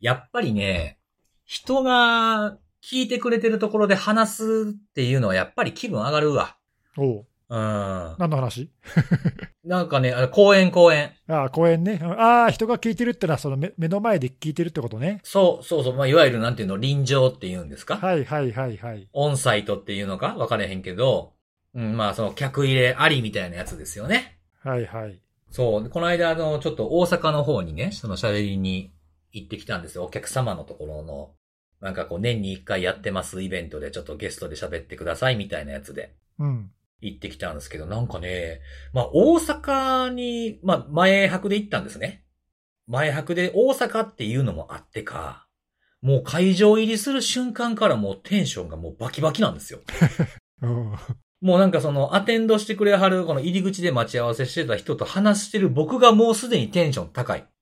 やっぱりね、人が聞いてくれてるところで話すっていうのはやっぱり気分上がるわ。 おう。 うん。 何の話？ なんかね、公演。 ああ、公演ね。ああ、人が聞いてるってのは、その目の前で聞いてるってことね。 そう。まあ、いわゆるなんていうの、臨場っていうんですか？ はい。 オンサイトっていうのか分かれへんけど、まあ、その客入れありみたいなやつですよね。 はい。 そう。この間、ちょっと大阪の方にね、その喋りに行ってきたんですよ。お客様のところの、なんかこう、年に一回やってますイベントで、ちょっとゲストで喋ってくださいみたいなやつで。 うん。 行ってきたんですけど、なんかね、まあ、大阪に、まあ、前泊で行ったんですね。前泊で大阪っていうのもあってか、もう会場入りする瞬間からもうテンションがもうバキバキなんですよ。 うん。 もうなんかそのアテンドしてくれはるこの入り口で待ち合わせしてた人と話してる僕がもうすでにテンション高い。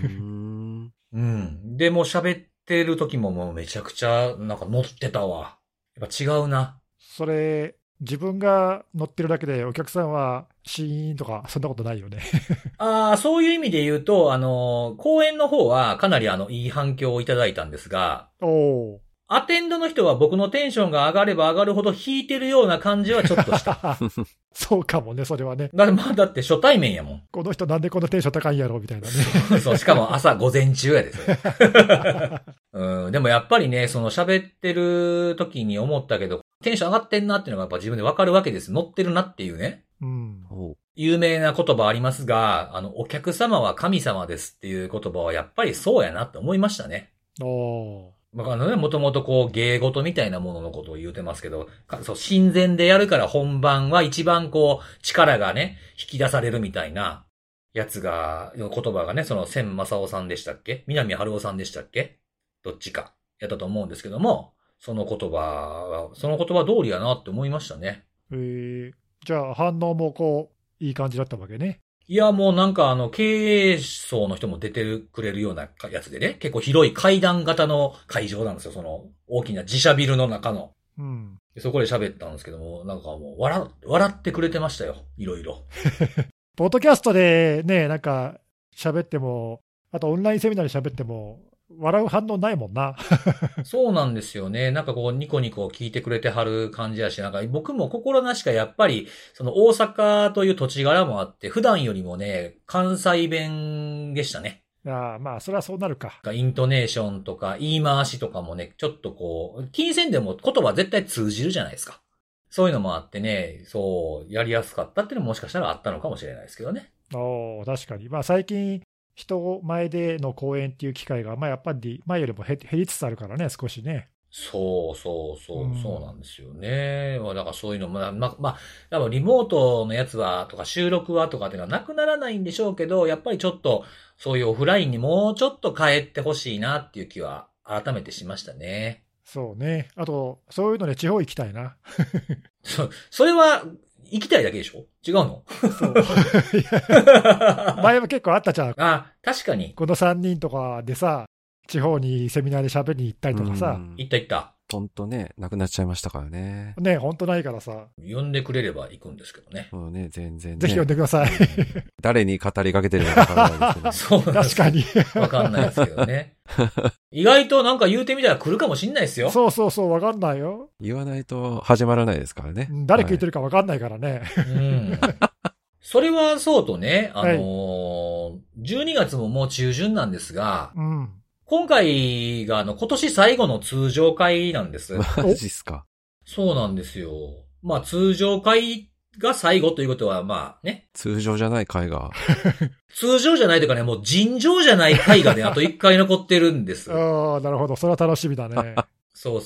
で、もう喋ってる時ももうめちゃくちゃなんか乗ってたわ。やっぱ違うな。 それ、自分が乗ってるだけでお客さんはシーンとか、そんなことないよね。 ああ、そういう意味で言うと、公演の方はかなりいい反響をいただいたんですが、 おお。 アテンドの人は僕のテンションが上がれば上がるほど弾いてるような感じはちょっとした。 そうかもね、それはね。 だって初対面やもん。 この人なんでこんなテンション高いんやろみたいなね。 そう、しかも朝午前中やですよ。でもやっぱりね、その喋ってる時に思ったけど、テンション上がってんなっていうのがやっぱ自分でわかるわけです。乗ってるなっていうね。 うん。 有名な言葉ありますが、お客様は神様ですっていう言葉はやっぱりそうやなって思いましたね。 おー。 もともとこう芸事みたいなもののことを言うてますけど、そう、神前でやるから本番は一番こう力がね、引き出されるみたいなやつが、言葉がね、その千正夫さんでしたっけ？南春夫さんでしたっけ？どっちかやったと思うんですけども、その言葉通りやなって思いましたね。 じゃあ反応もこう、いい感じだったわけね。 いや、もうなんか経営層の人も出てくれるようなやつでね、結構広い階段型の会場なんですよ、その大きな自社ビルの中の。 うん。 そこで喋ったんですけども、なんかもう笑ってくれてましたよ、いろいろ。 ポッドキャストでね、なんか喋っても、あとオンラインセミナーで喋っても、笑う反応ないもんな。 そうなんですよね。なんかこうニコニコ聞いてくれてはる感じやし、なんか僕も心なしかやっぱり、その大阪という土地柄もあって、普段よりもね、関西弁でしたね。 まあ、それはそうなるか。 イントネーションとか言い回しとかもね、ちょっとこう、金銭でも言葉絶対通じるじゃないですか。そういうのもあってね、そう、やりやすかったっていうのももしかしたらあったのかもしれないですけどね。 確かに。まあ最近、人前での講演っていう機会が、まあやっぱり前よりも減りつつあるからね、少しね。 そうなんですよね。だからそういうのも、多分リモートのやつは、とか収録はとかっていうのはなくならないんでしょうけど、やっぱりちょっと、そういうオフラインにもうちょっと変えてほしいなっていう気は改めてしましたね。 そうね。あと、そういうので地方行きたいな。 それは、行きたいだけでしょ？違うの？ そう。前も結構あったじゃん。 確かに。 この3人とかでさ、地方にセミナーで喋りに行ったりとかさ。 行った。 ほんとね、なくなっちゃいましたからね。 ね、ほんとないからさ。 呼んでくれれば行くんですけどね。 もうね、全然ね。 ぜひ呼んでください。 誰に語りかけてるのかわからないですけど。 そうなんです。 確かに。 わかんないですけどね。意外となんか言うてみたら来るかもしんないですよ。 そう、わかんないよ。 言わないと始まらないですからね。 誰聞いてるかわかんないからね。 それはそうとね、12月ももう中旬なんですが、今回が今年最後の通常会なんです。 マジっすか。 そうなんですよ。まあ通常会が最後ということはまあね。 通常じゃない会が。 通常じゃないというかね、もう尋常じゃない会がね、あと1回残ってるんです。 なるほど。それは楽しみだね。 そう。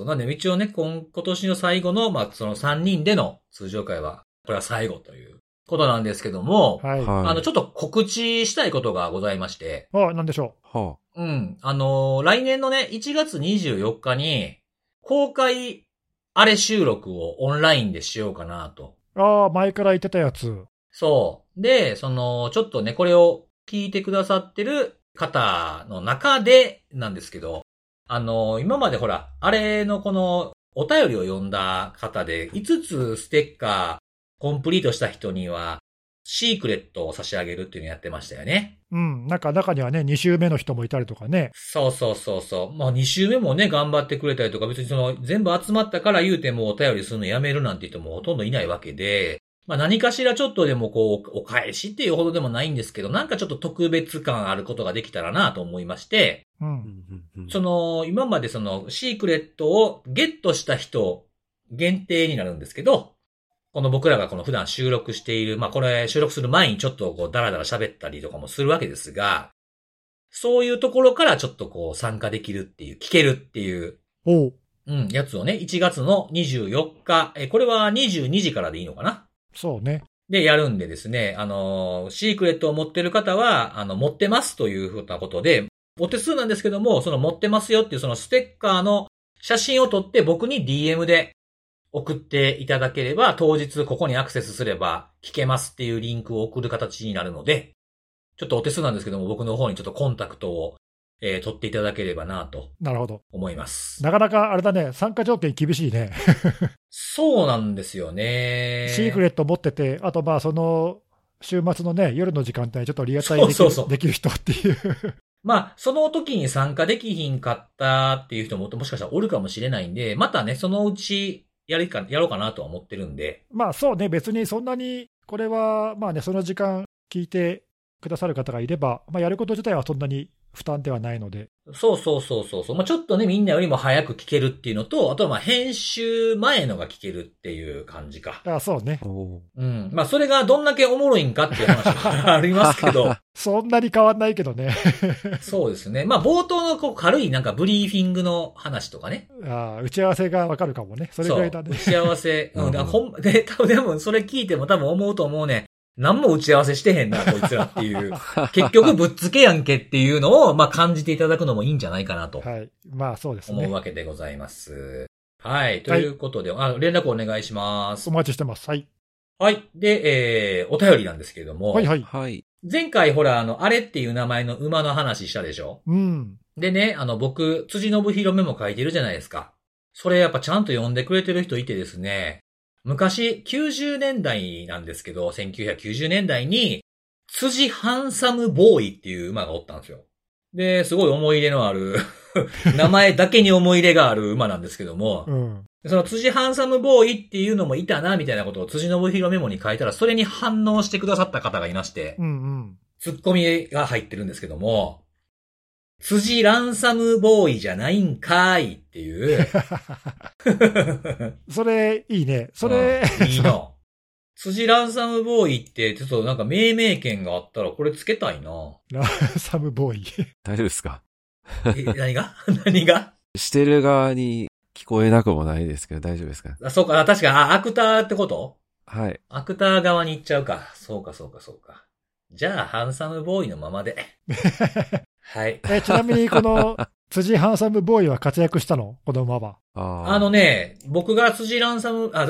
なんで一応ね、今年の最後の、まあその3人での通常会は、これは最後ということなんですけども、 はい。 ちょっと告知したいことがございまして。 なんでしょう。 来年のね、1月24日に、公開あれ収録をオンラインでしようかなと。 前から言ってたやつ。 そう。で、ちょっとね、これを聞いてくださってる方の中でなんですけど、今までほら、あれのこのお便りを読んだ方で、5つステッカーコンプリートした人には、 シークレットを差し上げるっていうのをやってましたよね。 うん。なんか中にはね、2週目の人もいたりとかね。 そうそうそうそう。まあ2週目もね、頑張ってくれたりとか、別にその全部集まったから言うてもお便りするのやめるなんて人もほとんどいないわけで、まあ何かしらちょっとでもこう、お返しっていうほどでもないんですけど、なんかちょっと特別感あることができたらなと思いまして、 う。 うんんうんその、今までそのシークレットをゲットした人限定になるんですけど、この僕らがこの普段収録している、まあこれ収録する前にちょっとこうダラダラ喋ったりとかもするわけですが、そういうところからちょっとこう参加できるっていう、聞けるっていう、 おう。 やつをね、1月の24日、これは22時からでいいのかなそうね。 で、やるんでですね、シークレットを持ってる方は、持ってますというふうなことで、お手数なんですけども、その持ってますよっていうそのステッカーの写真を撮って僕に DM で送っていただければ、当日ここにアクセスすれば聞けますっていうリンクを送る形になるので、ちょっとお手数なんですけども、僕の方にちょっとコンタクトを、取っていただければなとなるほど。 思います。 なかなかあれだね、参加条件厳しいね。 そうなんですよね。 シークレット持ってて、あとまあその週末のね、夜の時間帯ちょっとリアタイできるそうそうそうできる人っていう。 まあ、その時に参加できひんかったっていう人ももしかしたらおるかもしれないんで、またね、そのうちやろうかなとは思ってるんで。 まあそうね、別にそんなに、これはまあね、その時間聞いてくださる方がいれば、まあやること自体はそんなに負担ではないので。 そうそうそうそうそう。まあ、ちょっとね、みんなよりも早く聞けるっていうのと、あとはまあ、編集前のが聞けるっていう感じか。 ああ、そうね。 おまあ、それがどんだけおもろいんかっていう話がありますけど。 そんなに変わんないけどね。 そうですね。まあ、冒頭のこう軽いなんかブリーフィングの話とかね。 ああ、打ち合わせがわかるかもね。それぐらいだね。 打ち合わせ。 うんで、多分でもそれ聞いても多分思うと思うね。何も打ち合わせしてへんな、こいつらっていう。結局ぶっつけやんけっていうのを、まあ感じていただくのもいいんじゃないかなとはい。まあそうですね。 思うわけでございます。はい。ということで、連絡お願いしますお。待ちしてます。はい。 はい。で、お便りなんですけれども。 はいはい。 はい。 前回ほら、あれっていう名前の馬の話したでしょ？ うん。 でね、僕、辻信弘メモ書いてるじゃないですか。それやっぱちゃんと読んでくれてる人いてですね、昔、90年代なんですけど、1990年代に、辻ハンサムボーイっていう馬がおったんですよ。で、すごい思い入れのある、名前だけに思い入れがある馬なんですけども、 うん。 その辻ハンサムボーイっていうのもいたな、みたいなことを辻信弘メモに書いたら、それに反応してくださった方がいまして、 うんうん。 ツッコミが入ってるんですけども、辻ランサムボーイじゃないんかーいっていう。 それ、いいね。それ、 いいな。辻ランサムボーイって、ちょっとなんか命名権があったらこれつけたいな。 ランサムボーイ。 大丈夫ですか？ 何が何がしてる側に聞こえなくもないですけど、大丈夫ですか？ そうか、確か、アクターってこと？ はい。 アクター側に行っちゃうか。そうか、そうか、そうか。じゃあ、ハンサムボーイのままで。はい。 ちなみに、この、辻ハンサムボーイは活躍したの？この馬は。 僕が辻ハンサムボ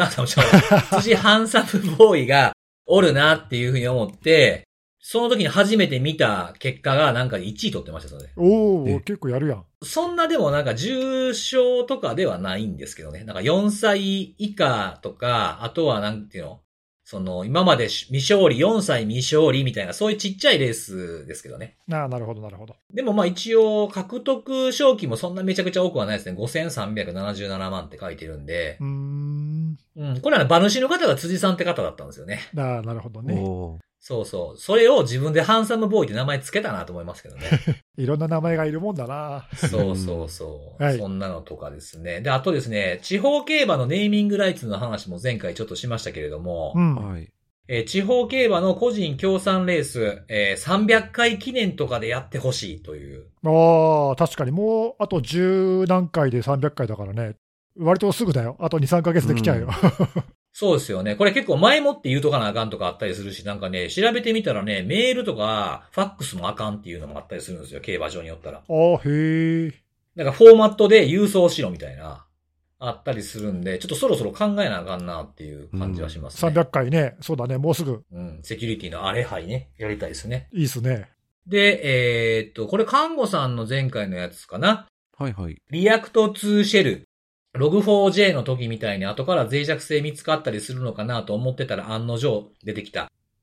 ーイがおるなっていうふうに思って、その時に初めて見た結果がなんか1位取ってましたので。 おー、結構やるやん。 そんなでもなんか重症とかではないんですけどね。なんか4歳以下とか、あとはなんていうの？今まで未勝利、4歳未勝利みたいな、そういうちっちゃいレースですけどね。 ああ、なるほど、なるほど。 でもまあ一応、獲得賞金もそんなめちゃくちゃ多くはないですね。5377万って書いてるんで。これは馬主の方が辻さんって方だったんですよね。 ああ、なるほどね。 そうそう。それを自分でハンサムボーイって名前つけたなと思いますけどね。 いろんな名前がいるもんだな。 そうそうそう。 はい、 そんなのとかですね。で、あとですね、地方競馬のネーミングライツの話も前回ちょっとしましたけれども、 はい。 地方競馬の個人協賛レース、300回記念とかでやってほしいという。 ああ、確かにもうあと10何回で300回だからね。割とすぐだよ。あと2、3ヶ月で来ちゃうよ。 そうですよね。これ結構前もって言うとかなあかんとかあったりするし、なんかね、調べてみたらね、メールとか、ファックスもあかんっていうのもあったりするんですよ、競馬場によったら。 ああ、へえ。 なんかフォーマットで郵送しろみたいな、あったりするんで、ちょっとそろそろ考えなあかんなっていう感じはしますね。 300回ね。そうだね、もうすぐ。 セキュリティのあれ杯ね、やりたいですね。 いいっすね。 で、これ看護さんの前回のやつかな。 はいはい。 リアクト2シェル。ログ 4J の時みたいに後から脆弱性見つかったりするのかなと思ってたら案の定出てきた。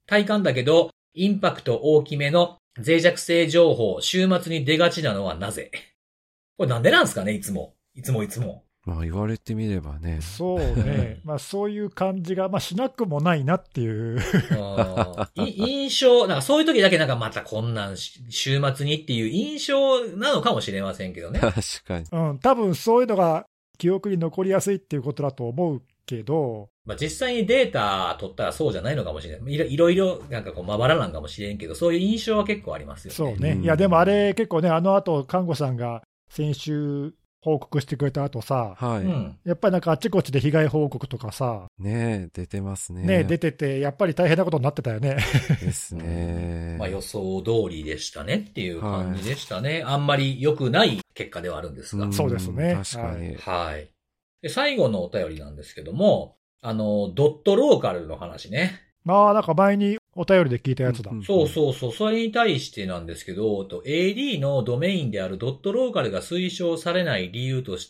体感だけど、インパクト大きめの脆弱性情報、週末に出がちなのはなぜ？これなんでなんですかね、いつも。 まあ言われてみればね。 そうね。まあそういう感じが、まあしなくもないなっていう。 印象、なんかそういう時だけなんかまたこんなん週末にっていう印象なのかもしれませんけどね。 確かに。 多分そういうのが記憶に残りやすいっていうことだと思うけど。 まあ実際にデータ取ったらそうじゃないのかもしれない。いろいろなんかこうまばらなんかもしれんけど、そういう印象は結構ありますよね。 そうね。いやでもあれ結構ね、あの後看護さんが先週報告してくれた後さ、 はい。 やっぱりなんかあちこちで被害報告とかさ、 ねえ、出てますね。 ね、出てて、やっぱり大変なことになってたよね。 ですね。 まあ予想通りでしたねっていう感じでしたね。あんまり良くない結果ではあるんですが。 そうですね。 確かに。 はい。で、最後のお便りなんですけども、ドットローカルの話ね。 まあなんか前にお便りで聞いたやつだ。 そうそうそう。それに対してなんですけど、AD のドメインであるドットローカルが推奨されない理由として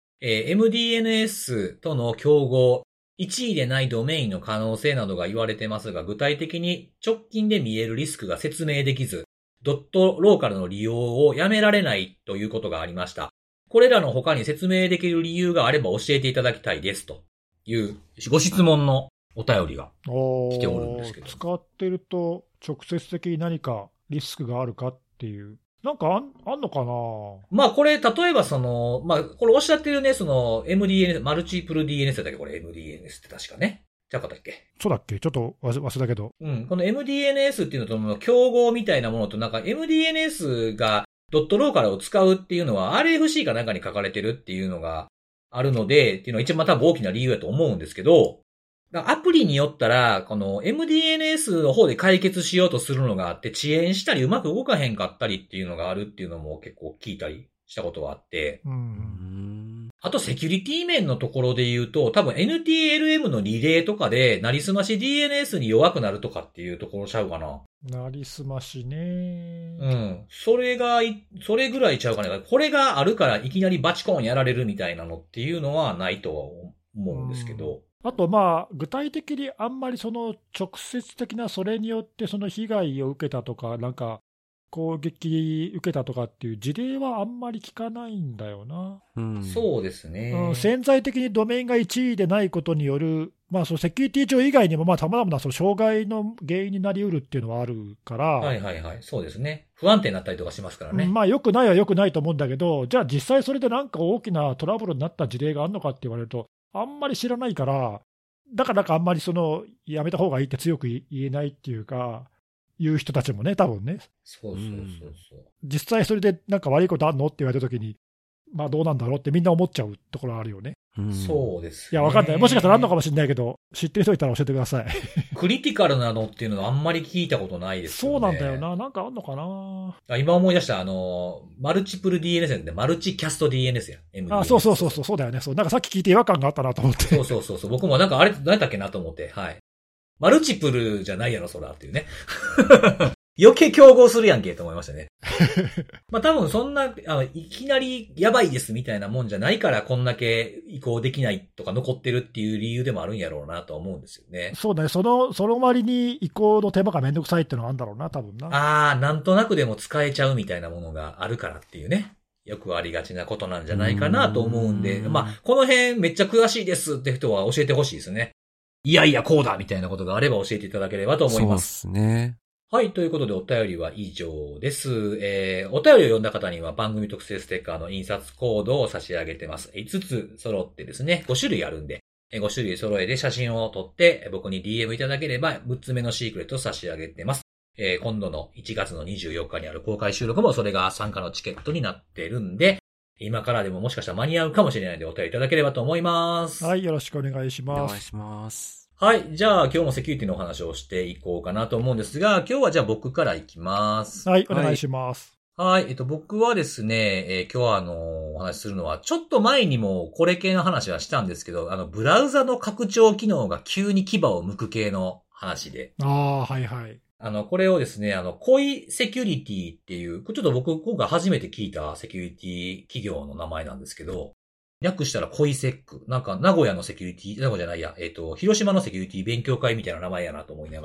、MDNS との競合、1位でないドメインの可能性などが言われてますが、具体的に直近で見えるリスクが説明できず、ドットローカルの利用をやめられないということがありました。これらの他に説明できる理由があれば教えていただきたいですというご質問のお便りが来ておるんですけど。 使ってると直接的に何かリスクがあるかっていう。なんかあんのかな。 まあこれ、例えばまあこれおっしゃってるね、MDNS、マルチプル DNS だったっけこれ MDNS って確かね。じゃなかったっけ。 そうだっけちょっと忘れたけど。 この MDNS っていうのと競合みたいなものとなんか MDNS がドットローカルを使うっていうのは RFC かなんかに書かれてるっていうのがあるので、っていうのが一番多分大きな理由だと思うんですけど、アプリによったら、この MDNS の方で解決しようとするのがあって、遅延したりうまく動かへんかったりっていうのがあるっていうのも結構聞いたりしたことがあって、あとセキュリティ面のところで言うと、多分 NTLM のリレーとかで、なりすまし DNS に弱くなるとかっていうところちゃうかな。 なりすましね。 それぐらいちゃうかね。これがあるからいきなりバチコンやられるみたいなのっていうのはないとは思うんですけど。 あとまあ、具体的にあんまりその直接的なそれによってその被害を受けたとか、なんか攻撃受けたとかっていう事例はあんまり聞かないんだよな。 そうですね。 潜在的にドメインが1位でないことによる、まあそのセキュリティ上以外にもまあ様々なその障害の原因になり得るっていうのはあるから。 はいはいはい。そうですね。不安定になったりとかしますからね。 まあ良くないは良くないと思うんだけど、じゃあ実際それでなんか大きなトラブルになった事例があるのかって言われると、あんまり知らないから、だからあんまりやめた方がいいって強く言えないっていうか、いう人たちもね、多分ね。 そう。 実際それでなんか悪いことあんのって言われたときに、まあどうなんだろうってみんな思っちゃうところあるよね。 そうです、 ね。いや、わかんない。もしかしたらあんのかもしれないけど、知ってる人いたら教えてください。 クリティカルなのっていうのはあんまり聞いたことないですよね。 そうなんだよな。なんかあんのかな。 今思い出した、マルチプル DNS でマルチキャスト DNS や。 そうだよね。そう。なんかさっき聞いて違和感があったなと思って。 そう。僕もなんかあれ、何だっけなと思って。はい。マルチプルじゃないやろ、そらっていうね。余計競合するやんけと思いましたね。まあ多分そんな、いきなりやばいですみたいなもんじゃないからこんだけ移行できないとか残ってるっていう理由でもあるんやろうなと思うんですよね。 そうだね。その割に移行の手間がめんどくさいっていうのがあるんだろうな、多分な。 なんとなくでも使えちゃうみたいなものがあるからっていうね。よくありがちなことなんじゃないかなと思うんで、まあ、この辺めっちゃ詳しいですって人は教えてほしいですね。いやいや、こうだみたいなことがあれば教えていただければと思います。 そうですね。 はい。ということでお便りは以上です。お便りを読んだ方には番組特製ステッカーの印刷コードを差し上げてます。5つ揃ってですね、5種類あるんで、5種類揃えて写真を撮って僕に DM いただければ6つ目のシークレットを差し上げてます。今度の1月の24日にある公開収録もそれが参加のチケットになってるんで、今からでももしかしたら間に合うかもしれないのでお便りいただければと思います。 はい。よろしくお願いします。 お願いします。 はい。じゃあ今日もセキュリティのお話をしていこうかなと思うんですが、今日はじゃあ僕からいきます。 はい。お願いします。 はい。僕はですね、今日はお話しするのは、ちょっと前にもこれ系の話はしたんですけど、ブラウザの拡張機能が急に牙を剥く系の話で。 はいはい。 これをですね、コイセキュリティっていう、ちょっと僕今回初めて聞いたセキュリティ企業の名前なんですけど、略したらコイセック。なんか名古屋のセキュリティ、名古屋じゃないや、広島のセキュリティ勉強会みたいな名前やなと思いながら、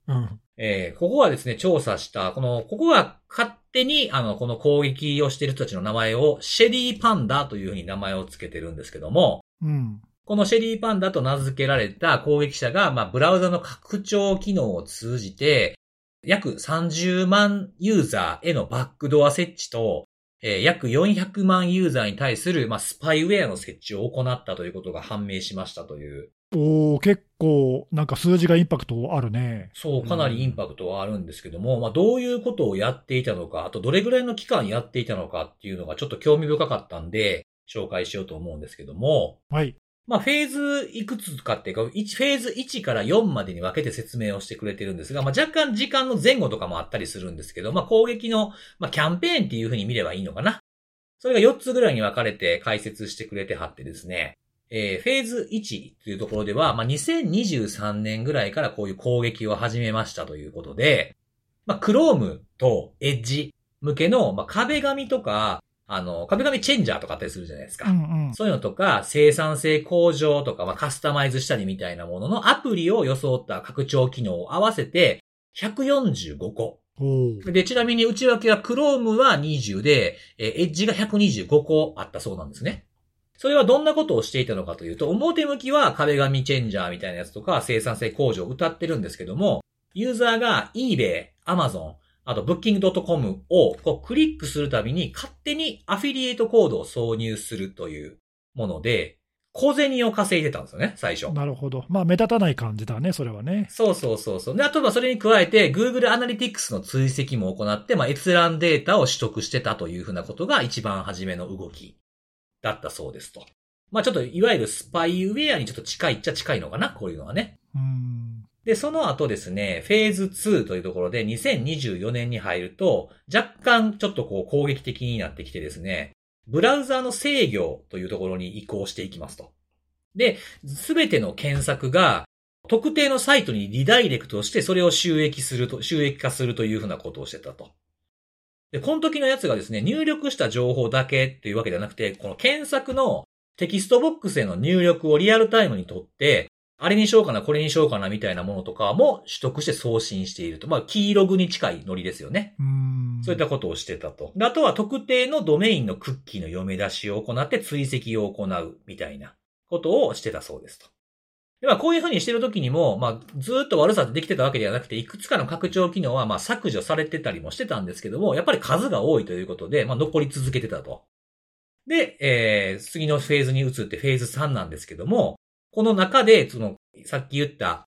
うん。 ここはですね、調査した、ここが勝手に、この攻撃をしている人たちの名前を、シェリーパンダというふうに名前を付けてるんですけども、 うん。 このシェリーパンダと名付けられた攻撃者が、ブラウザの拡張機能を通じて、約30万ユーザーへのバックドア設置と、約400万ユーザーに対する、スパイウェアの設置を行ったということが判明しましたという。 おー、結構、なんか数字がインパクトあるね。 そう、かなりインパクトはあるんですけども、どういうことをやっていたのか、あとどれぐらいの期間やっていたのかっていうのがちょっと興味深かったんで、紹介しようと思うんですけども、 はい。 フェーズいくつかっていうか、フェーズ1から4までに分けて説明をしてくれてるんですが、若干時間の前後とかもあったりするんですけど、攻撃の、キャンペーンっていう風に見ればいいのかな。それが4つぐらいに分かれて解説してくれてはってですね、フェーズ1というところでは、2023年ぐらいからこういう攻撃を始めましたということで、Chrome と Edge 向けの、壁紙とか、壁紙チェンジャーとかあったりするじゃないですか。 うんうん。 そういうのとか、生産性向上とか、カスタマイズしたりみたいなもののアプリを装った拡張機能を合わせて、145個。で、ちなみに内訳は Chrome は20で、Edge が125個あったそうなんですね。それはどんなことをしていたのかというと、表向きは壁紙チェンジャーみたいなやつとか、生産性向上を謳ってるんですけども、ユーザーが eBay、Amazon、あと Booking.com をクリックするたびに勝手にアフィリエイトコードを挿入するというもので、小銭を稼いでたんですよね、最初。 なるほど。目立たない感じだね、それはね。 そう。で、あとはそれに加えて Google Analytics の追跡も行って、閲覧データを取得してたというふうなことが一番初めの動きだったそうですと。ちょっといわゆるスパイウェアにちょっと近いっちゃ近いのかな、こういうのはね。で、その後ですね、フェーズ2というところで2024年に入ると、若干ちょっと攻撃的になってきてですね、ブラウザの制御というところに移行していきますと。で、すべての検索が特定のサイトにリダイレクトしてそれを収益化するというふうなことをしてたと。で、この時のやつがですね、入力した情報だけというわけではなくて、この検索のテキストボックスへの入力をリアルタイムにとって、あれにしようかな、これにしようかな、みたいなものとかも取得して送信していると。キーログに近いノリですよね。そういったことをしてたと。で、あとは特定のドメインのクッキーの読み出しを行って追跡を行うみたいなことをしてたそうですと。で、こういうふうにしてるときにも、ずっと悪さってできてたわけではなくて、いくつかの拡張機能は削除されてたりもしてたんですけども、やっぱり数が多いということで、残り続けてたと。で、次のフェーズに移ってフェーズ3なんですけども、この中で、さっき言った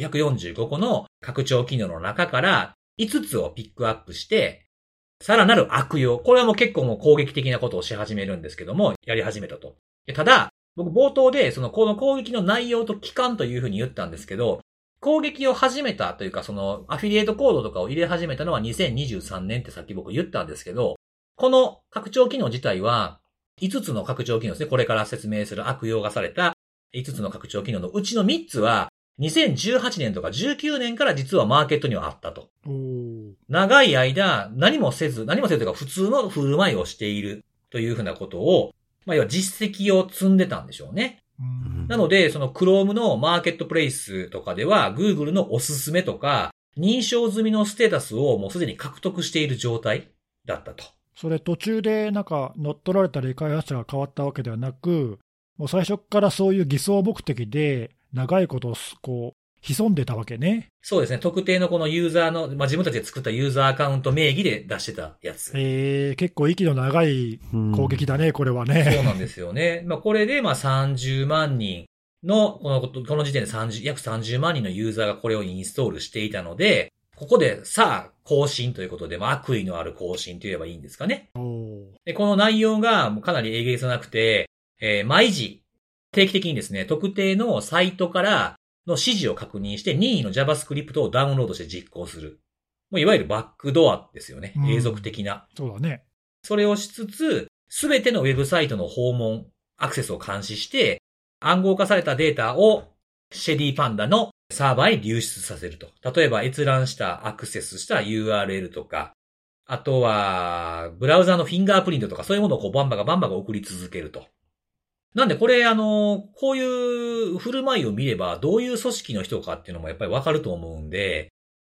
145個の拡張機能の中から5つをピックアップして、さらなる悪用。これはもう結構もう攻撃的なことをし始めるんですけども、やり始めたと。ただ、僕冒頭でこの攻撃の内容と期間というふうに言ったんですけど、攻撃を始めたというかアフィリエイトコードとかを入れ始めたのは2023年ってさっき僕言ったんですけど、この拡張機能自体は5つの拡張機能ですね。これから説明する悪用がされた5つの拡張機能のうちの3つは2018年とか19年から実はマーケットにはあったと。長い間何もせずというか普通の振る舞いをしているというふうなことを、要は実績を積んでたんでしょうね。なので、Chrome のマーケットプレイスとかでは Google のおすすめとか認証済みのステータスをもうすでに獲得している状態だったと。 それ途中で乗っ取られたり開発者が変わったわけではなく、もう最初からそういう偽装目的で長いこと潜んでたわけね。 そうですね。特定のこのユーザーの、自分たちで作ったユーザーアカウント名義で出してたやつ。 結構息の長い攻撃だね、これはね。 そうなんですよね。これで30万人の、この時点で約30万人のユーザーがこれをインストールしていたので、ここでさあ更新ということで、悪意のある更新と言えばいいんですかね。で、この内容がかなりえげつなくて、毎時、定期的にですね、特定のサイトからの指示を確認して任意の JavaScript をダウンロードして実行する。もういわゆるバックドアですよね。永続的な。 そうだね。 それをしつつ、すべてのウェブサイトの訪問、アクセスを監視して、暗号化されたデータをシェリーパンダのサーバーに流出させると。例えば閲覧したアクセスした URL とか、あとは、ブラウザのフィンガープリントとかそういうものをバンバが送り続けると。なんでこれこういう振る舞いを見ればどういう組織の人かっていうのもやっぱりわかると思うんで、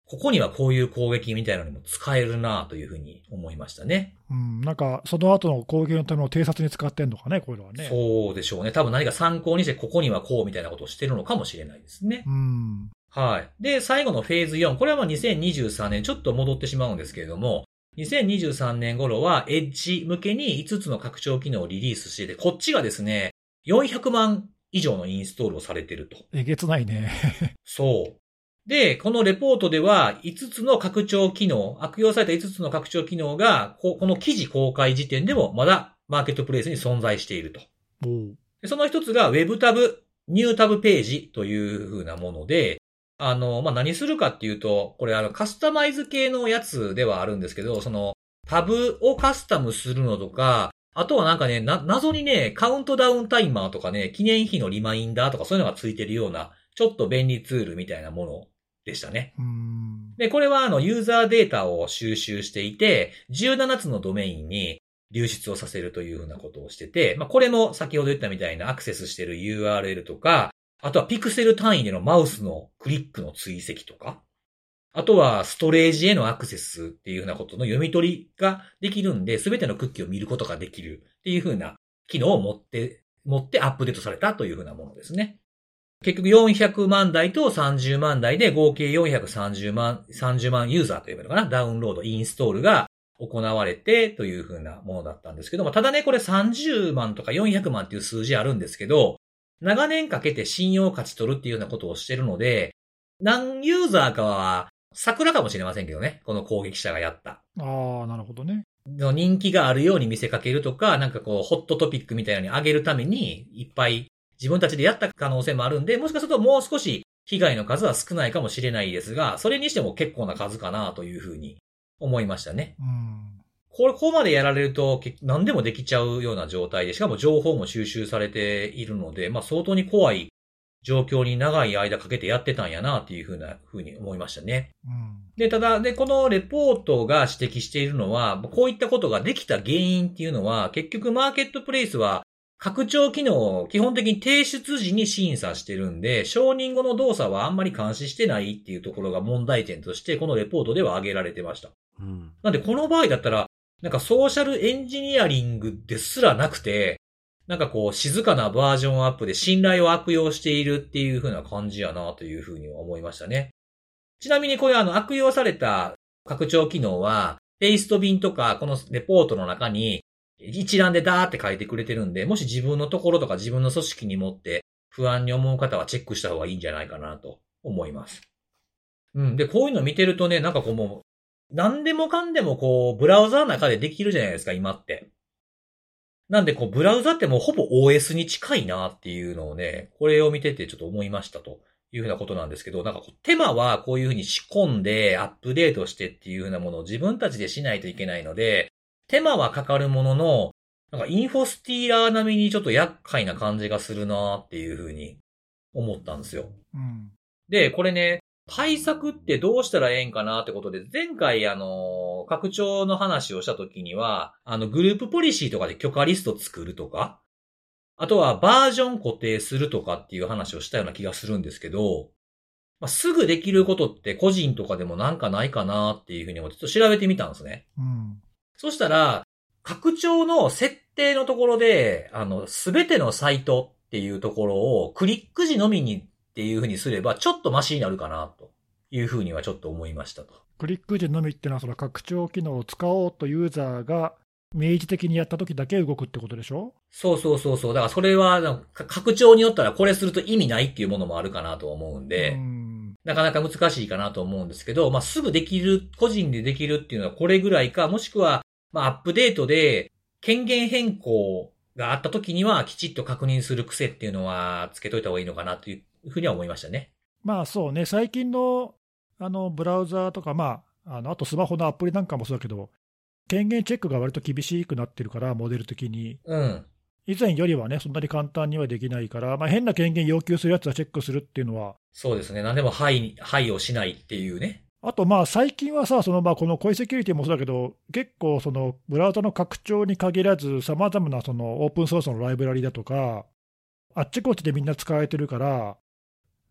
ここにはこういう攻撃みたいなのにも使えるなというふうに思いましたね。 なんかその後の攻撃のための偵察に使ってんのかね、こういうのはね。 そうでしょうね。多分何か参考にしてここにはこうみたいなことをしてるのかもしれないですね。はい。で、最後のフェーズ4。これは2023年ちょっと戻ってしまうんですけれども、2023年頃はエッジ向けに5つの拡張機能をリリースしていて、こっちがですね、400万以上のインストールをされていると。 えげつないね。 そう。で、このレポートでは5つの拡張機能、悪用された5つの拡張機能が、この記事公開時点でもまだマーケットプレイスに存在していると。でその一つが Web タブ、ニュータブページという風なもので、何するかっていうと、これカスタマイズ系のやつではあるんですけど、そのタブをカスタムするのとか、あとはなんかね、謎にね、カウントダウンタイマーとかね、記念碑のリマインダーとかそういうのがついてるような、ちょっと便利ツールみたいなものでしたね。で、これはユーザーデータを収集していて、17つのドメインに流出をさせるというふうなことをしてて、これも先ほど言ったみたいなアクセスしている URL とか、あとはピクセル単位でのマウスのクリックの追跡とか、あとはストレージへのアクセスっていうふうなことの読み取りができるんで、すべてのクッキーを見ることができるっていうふうな機能を持ってアップデートされたというふうなものですね。結局400万台と30万台で合計430万ユーザーというのかな、ダウンロード、インストールが行われてというふうなものだったんですけども、ただね、これ30万とか400万っていう数字あるんですけど、長年かけて信用を勝ち取るっていうようなことをしてるので、何ユーザーかは桜かもしれませんけどね、この攻撃者がやった。 なるほどね。 人気があるように見せかけるとか、なんかこう、ホットトピックみたいなのに上げるために、いっぱい自分たちでやった可能性もあるんで、もしかするともう少し被害の数は少ないかもしれないですが、それにしても結構な数かなというふうに思いましたね。ここまでやられると何でもできちゃうような状態で、しかも情報も収集されているので、相当に怖い状況に長い間かけてやってたんやなっていうふうに思いましたね。で、ただ、このレポートが指摘しているのは、こういったことができた原因っていうのは、結局マーケットプレイスは拡張機能を基本的に提出時に審査してるんで、承認後の動作はあんまり監視してないっていうところが問題点として、このレポートでは挙げられてました。なんで、この場合だったら、なんかソーシャルエンジニアリングですらなくて、なんかこう静かなバージョンアップで信頼を悪用しているっていう風な感じやなという風に思いましたね。ちなみにこういう悪用された拡張機能は、ペースト便とかこのレポートの中に一覧でダーって書いてくれてるんで、もし自分のところとか自分の組織に持って不安に思う方はチェックした方がいいんじゃないかなと思います。で、こういうの見てるとね、なんかこうもう、何でもかんでもこう、ブラウザーの中でできるじゃないですか、今って。なんでこう、ブラウザってもうほぼ OS に近いなっていうのをね、これを見ててちょっと思いましたというふうなことなんですけど、なんか手間はこういうふうに仕込んでアップデートしてっていうふうなものを自分たちでしないといけないので、手間はかかるものの、なんかインフォスティーラー並みにちょっと厄介な感じがするなっていうふうに思ったんですよ。で、これね、対策ってどうしたらええんかなってことで、前回拡張の話をした時には、グループポリシーとかで許可リスト作るとか、あとはバージョン固定するとかっていう話をしたような気がするんですけど、すぐできることって個人とかでもなんかないかなっていうふうに思ってちょっと調べてみたんですね。そしたら、拡張の設定のところで、すべてのサイトっていうところをクリック時のみにっていう風にすれば、ちょっとマシになるかな、という風にはちょっと思いましたと。 クリック時のみっていうのは、その拡張機能を使おうとユーザーが明示的にやったときだけ動くってことでしょ？ そう。だからそれは、拡張によったらこれすると意味ないっていうものもあるかなと思うんで、なかなか難しいかなと思うんですけど、すぐできる、個人でできるっていうのはこれぐらいか、もしくは、アップデートで権限変更があったときにはきちっと確認する癖っていうのはつけといた方がいいのかなというふうには思いましたね。 そうね、最近のブラウザーとか、あとスマホのアプリなんかもそうだけど、権限チェックが割と厳しくなってるから、モデル的に。以前よりはね、そんなに簡単にはできないから、変な権限要求するやつはチェックするっていうのは。 そうですね、何でもはいをしないっていうね。 あと最近はさ、このコイセキュリティもそうだけど、結構ブラウザの拡張に限らず、さまざまなオープンソースのライブラリだとか、あっちこっちでみんな使われてるから、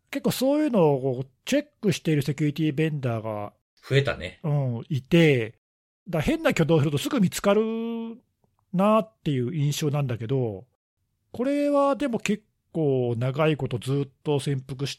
結構そういうのをチェックしているセキュリティベンダーが、 増えたね。 いて、変な挙動をするとすぐ見つかるなっていう印象なんだけど、これはでも結構長いことずっと潜伏して、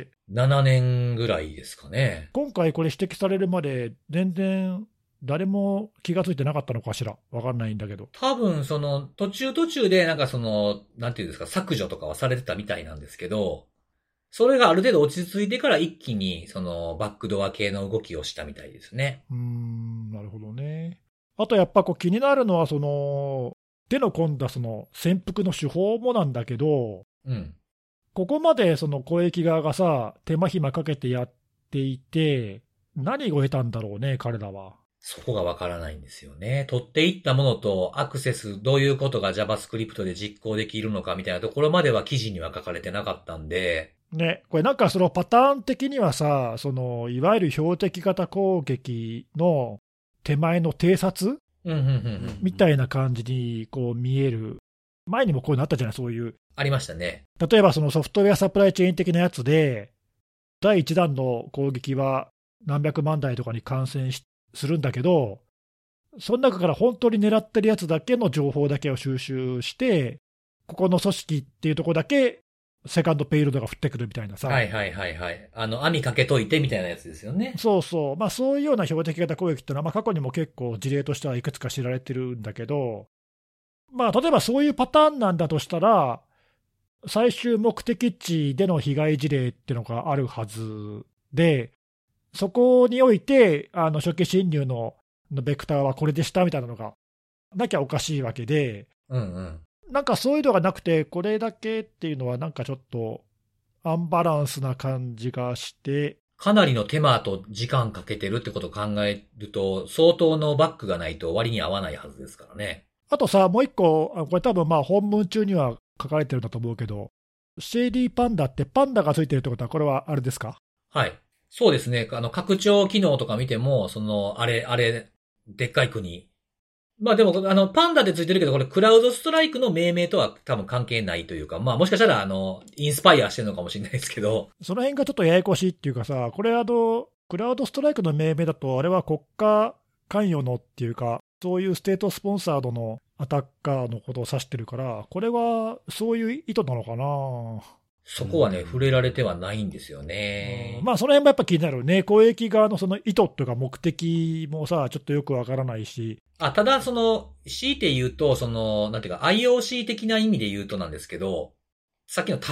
7年ぐらいですかね。 今回これ指摘されるまで、全然誰も気がついてなかったのかしら、わかんないんだけど。 多分、途中で、なんていうんですか、削除とかはされてたみたいなんですけど、それがある程度落ち着いてから一気に、バックドア系の動きをしたみたいですね。 なるほどね。あとやっぱ気になるのは、手の込んだ潜伏の手法もなんだけど、 うん。 ここまで攻撃側がさ、手間暇かけてやっていて、何を得たんだろうね、彼らは。 そこがわからないんですよね。取っていったものとアクセス、どういうことが JavaScript で実行できるのかみたいなところまでは記事には書かれてなかったんで。 ね、これなんかパターン的にはさ、いわゆる標的型攻撃の手前の偵察みたいな感じに見える。前にもこういうのあったじゃない、そういう。 ありましたね。 例えばソフトウェアサプライチェーン的なやつで、第1弾の攻撃は何百万台とかに感染するんだけど、その中から本当に狙ってるやつだけの情報だけを収集して、ここの組織っていうところだけ、セカンドペイロードが降ってくるみたいなさ。 はいはいはいはい。網かけといてみたいなやつですよね。 そうそう。そういうような標的型攻撃っていうのは、過去にも結構事例としてはいくつか知られてるんだけど、例えばそういうパターンなんだとしたら、最終目的地での被害事例っていうのがあるはずで、そこにおいて、初期侵入のベクターはこれでしたみたいなのがなきゃおかしいわけで、なんかそういうのがなくて、これだけっていうのは、なんかちょっとアンバランスな感じがして。 かなりの手間と時間かけてるってことを考えると、相当のバックがないと割に合わないはずですからね。 あとさ、もう一個、これ多分本文中には書かれてるんだと思うけど、シェイディパンダってパンダがついてるってことは、これはあれですか？ はい。そうですね。拡張機能とか見ても、あれ、でっかい国。でも、パンダでついてるけど、これ、クラウドストライクの命名とは多分関係ないというか、もしかしたら、インスパイアしてるのかもしれないですけど。 その辺がちょっとややこしいっていうかさ、これクラウドストライクの命名だと、あれは国家関与のっていうか、そういうステートスポンサードのアタッカーのことを指してるから、これはそういう意図なのかな。 そこはね、触れられてはないんですよね。 その辺もやっぱ気になるね。攻撃側のその意図というか目的もさ、ちょっとよくわからないし。 ただ強いて言うと、なんていうか、IOC 的な意味で言うとなんですけど、さっきの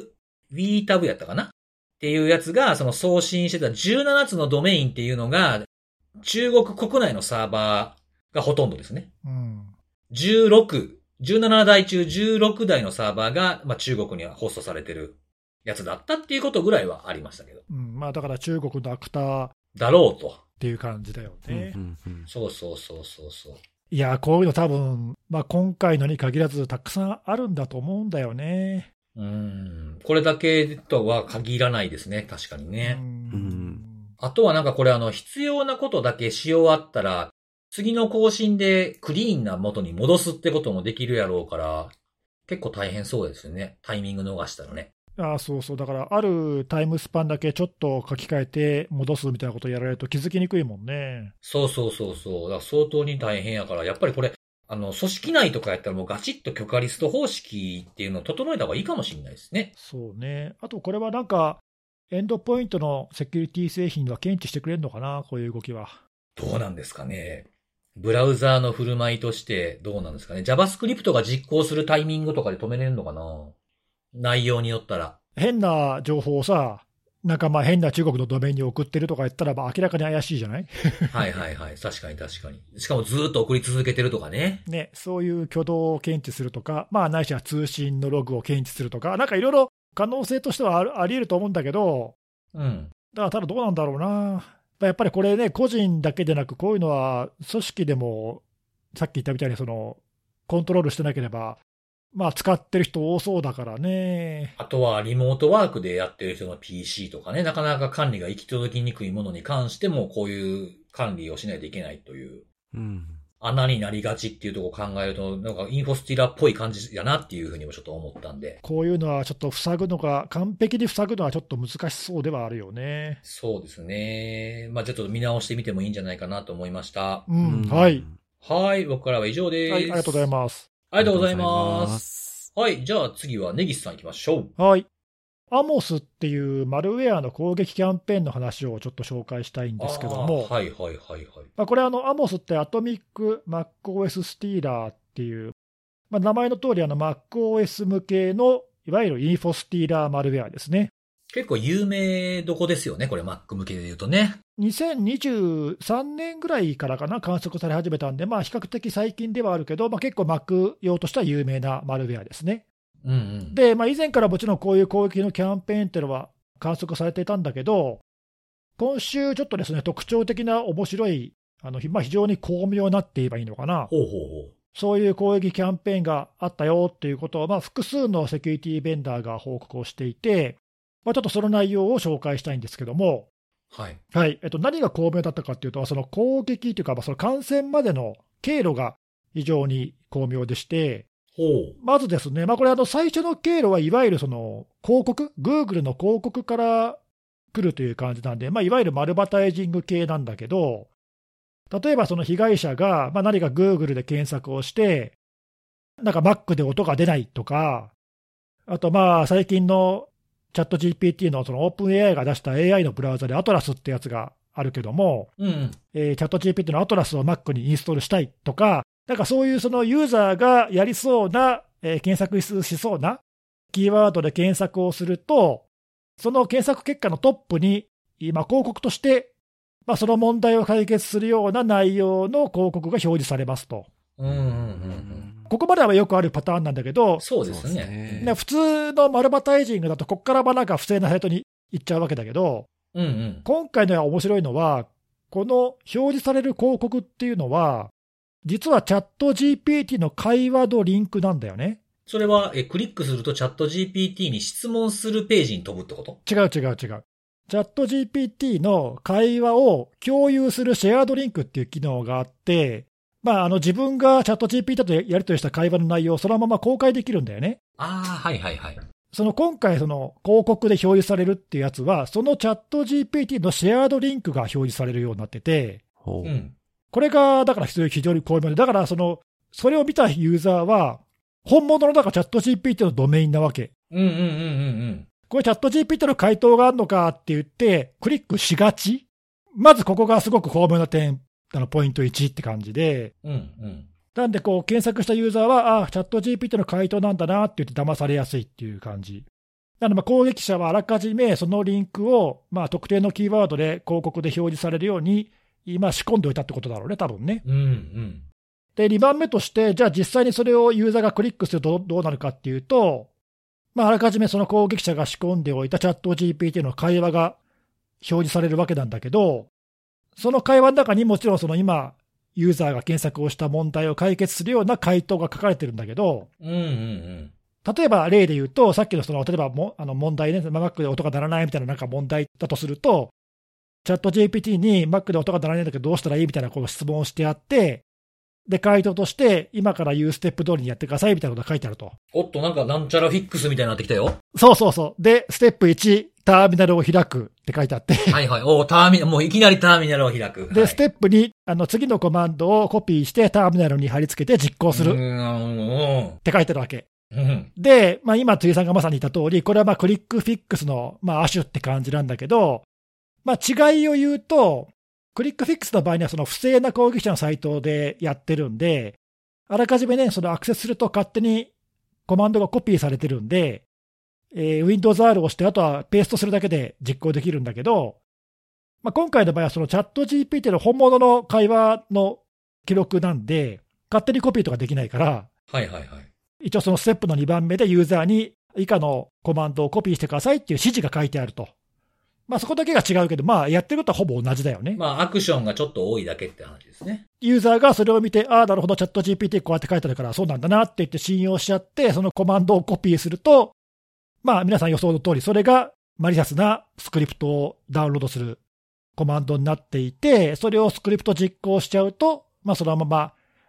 Wii タブやったかなっていうやつが、送信してた17つのドメインっていうのが、中国国内のサーバーがほとんどですね。17台中16台のサーバーが、中国にはホストされてるやつだったっていうことぐらいはありましたけど。 だから中国のアクターだろうと。 っていう感じだよね。 そう。 いや、こういうの多分、今回のに限らずたくさんあるんだと思うんだよね。 これだけとは限らないですね。確かにね。あとはなんかこれ必要なことだけし終わったら、次の更新でクリーンな元に戻すってこともできるやろうから、結構大変そうですよね。タイミング逃したらね。 そう。だから、あるタイムスパンだけちょっと書き換えて戻すみたいなことをやられると気づきにくいもんね。 そう。だから相当に大変やから、やっぱりこれ、組織内とかやったらもうガチッと許可リスト方式っていうのを整えた方がいいかもしれないですね。 そうね。あとこれはなんか、エンドポイントのセキュリティ製品は検知してくれるのかな、こういう動きは。 どうなんですかね。ブラウザーの振る舞いとしてどうなんですかね。JavaScript が実行するタイミングとかで止めれるのかな。内容によったら。 変な情報をさ、なんか変な中国のドメインに送ってるとか言ったら、明らかに怪しいじゃない？ はい。確かに。しかもずーっと送り続けてるとかね。 ね、そういう挙動を検知するとか、ないしは通信のログを検知するとか、なんかいろいろ可能性としてはあり得ると思うんだけど、だからただどうなんだろうな。やっぱりこれね、個人だけでなく、こういうのは組織でも、さっき言ったみたいにコントロールしてなければ、使ってる人多そうだからね。 あとはリモートワークでやってる人の PC とかね、なかなか管理が行き届きにくいものに関しても、こういう管理をしないといけないという。 穴になりがちっていうところを考えると、なんかインフォスティラっぽい感じやなっていうふうにもちょっと思ったんで。 こういうのはちょっと塞ぐのが、完璧に塞ぐのはちょっと難しそうではあるよね。 そうですね。まあちょっと見直してみてもいいんじゃないかなと思いました。 はい。 はい、僕からは以上です。 はい、ありがとうございます。 ありがとうございます。はい、じゃあ次は根岸さん行きましょう。はい。アモスっていうマルウェアの攻撃キャンペーンの話をちょっと紹介したいんですけども。 はいはいはいはい。 これアモスってアトミック MacOS スティーラーっていう、名前の通りMacOS 向けのいわゆるインフォスティーラーマルウェアですね。 結構有名どこですよね、これ Mac 向けで言うとね。 2023年ぐらいからかな、観測され始めたんで、比較的最近ではあるけど、結構 Mac 用としては有名なマルウェアですね。で、以前からもちろんこういう攻撃のキャンペーンっていうのは観測されていたんだけど、今週ちょっとですね、特徴的な面白い、非常に巧妙なって言えばいいのかな。そういう攻撃キャンペーンがあったよっていうことを、複数のセキュリティベンダーが報告をしていて、ちょっとその内容を紹介したいんですけども、 はい。 何が巧妙だったかっていうと、その攻撃というか、その感染までの経路が非常に巧妙でして、まずですね、これ最初の経路はいわゆるその広告、Google の広告から来るという感じなんで、いわゆるマルバタイジング系なんだけど、例えばその被害者が何か Google で検索をして、なんか Mac で音が出ないとか、あと最近のチャット GPT のその OpenAI が出した AI のブラウザで Atlas ってやつがあるけども、チャット GPT の Atlas を Mac にインストールしたいとか、なんかそういうそのユーザーがやりそうな、検索しそうなキーワードで検索をすると、その検索結果のトップに今広告として、その問題を解決するような内容の広告が表示されますと。ここまではよくあるパターンなんだけど、 そうですね。 普通のマルバタイジングだと、ここからなんか不正なサイトに行っちゃうわけだけど、今回の面白いのは、この表示される広告っていうのは、実はチャット GPT の会話のリンクなんだよね。 それはクリックするとチャット GPT に質問するページに飛ぶってこと？ 違う。チャット GPT の会話を共有するシェアードリンクっていう機能があって、自分がチャット GPT とやり取りした会話の内容をそのまま公開できるんだよね。 はい。 その今回その広告で表示されるっていうやつは、そのチャット GPT のシェアードリンクが表示されるようになってて、これがだから非常に巧妙で、だからそれを見たユーザーは、本物のチャット GPT のドメインなわけ。これチャット GPT の回答があるのかって言って、クリックしがち。まずここがすごく巧妙な点、ポイント1って感じで。なんで検索したユーザーは、チャット GPT の回答なんだなって言って騙されやすいっていう感じ。なので攻撃者はあらかじめそのリンクを、特定のキーワードで広告で表示されるように、今仕込んでおいたってことだろうね、多分ね。で、2番目として、じゃあ実際にそれをユーザーがクリックするとどうなるかっていうと、あらかじめその攻撃者が仕込んでおいたチャット GPT の会話が表示されるわけなんだけど、その会話の中にもちろんその今、ユーザーが検索をした問題を解決するような回答が書かれてるんだけど、例えば例で言うと、さっきの例えば問題ね、Mac で音が鳴らないみたいななんか問題だとすると、チャット GPT に Mac で音が鳴らないんだけどどうしたらいいみたいな質問をしてあって、で、回答として、今から言うステップ通りにやってくださいみたいなことが書いてあると。 なんちゃらフィックスみたいになってきたよ。 そう。で、ステップ1、ターミナルを開くって書いてあって。 はい。もういきなりターミナルを開く。 で、ステップ2、次のコマンドをコピーしてターミナルに貼り付けて実行する。って書いてあるわけ。で、今、辻さんがまさに言った通り、これはクリックフィックスの、亜種って感じなんだけど、違いを言うと、クリックフィックスの場合にはその不正な攻撃者のサイトでやってるんで、あらかじめね、そのアクセスすると勝手にコマンドがコピーされてるんで、Windows R を押して、あとはペーストするだけで実行できるんだけど、今回の場合はそのチャット GPT の本物の会話の記録なんで、勝手にコピーとかできないから、一応そのステップの2番目でユーザーに以下のコマンドをコピーしてくださいっていう指示が書いてあると。そこだけが違うけど、やってることはほぼ同じだよね。 アクションがちょっと多いだけって話ですね。 ユーザーがそれを見て、なるほど、チャット GPT こうやって書いてあるから、そうなんだなって言って信用しちゃって、そのコマンドをコピーすると、皆さん予想の通り、それがマリシャスなスクリプトをダウンロードするコマンドになっていて、それをスクリプト実行しちゃうと、そのまま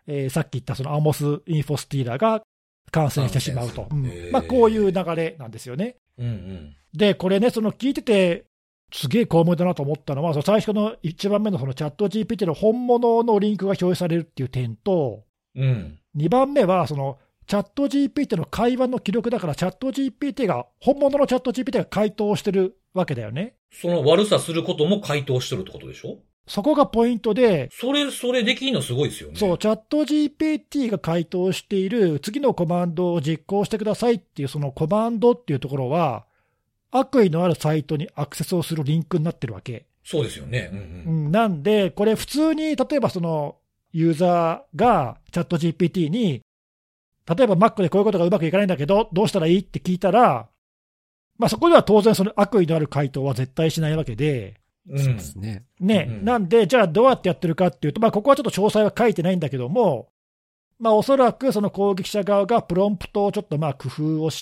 さっき言ったそのアモス・インフォスティーラが感染してしまうと。 感染するまあ、こういう流れなんですよね。 うんうん。 で、これね、その聞いてて、すげえ巧妙だなと思ったのは、その最初の1番目のそのチャット GPT の本物のリンクが表示されるっていう点と、 うん。 2番目は、そのチャット GPT の会話の記録だから、チャット GPT が、本物のチャット GPT が回答してるわけだよね。 その悪さすることも回答してるってことでしょ？ そこがポイントで、 それできんのすごいですよね。 そう、チャット GPT が回答している次のコマンドを実行してくださいっていう、そのコマンドっていうところは、悪意のあるサイトにアクセスをするリンクになってるわけ。 そうですよね。うんなんで、これ普通に、例えばそのユーザーがチャット GPT に、例えば Mac でこういうことがうまくいかないんだけど、どうしたらいいって聞いたら、まあそこでは当然その悪意のある回答は絶対しないわけで、 うん。 そうですね。 ね、 うんなんで、じゃあどうやってやってるかっていうと、まあここはちょっと詳細は書いてないんだけども、まあおそらくその攻撃者側がプロンプトをちょっとまあ工夫をして、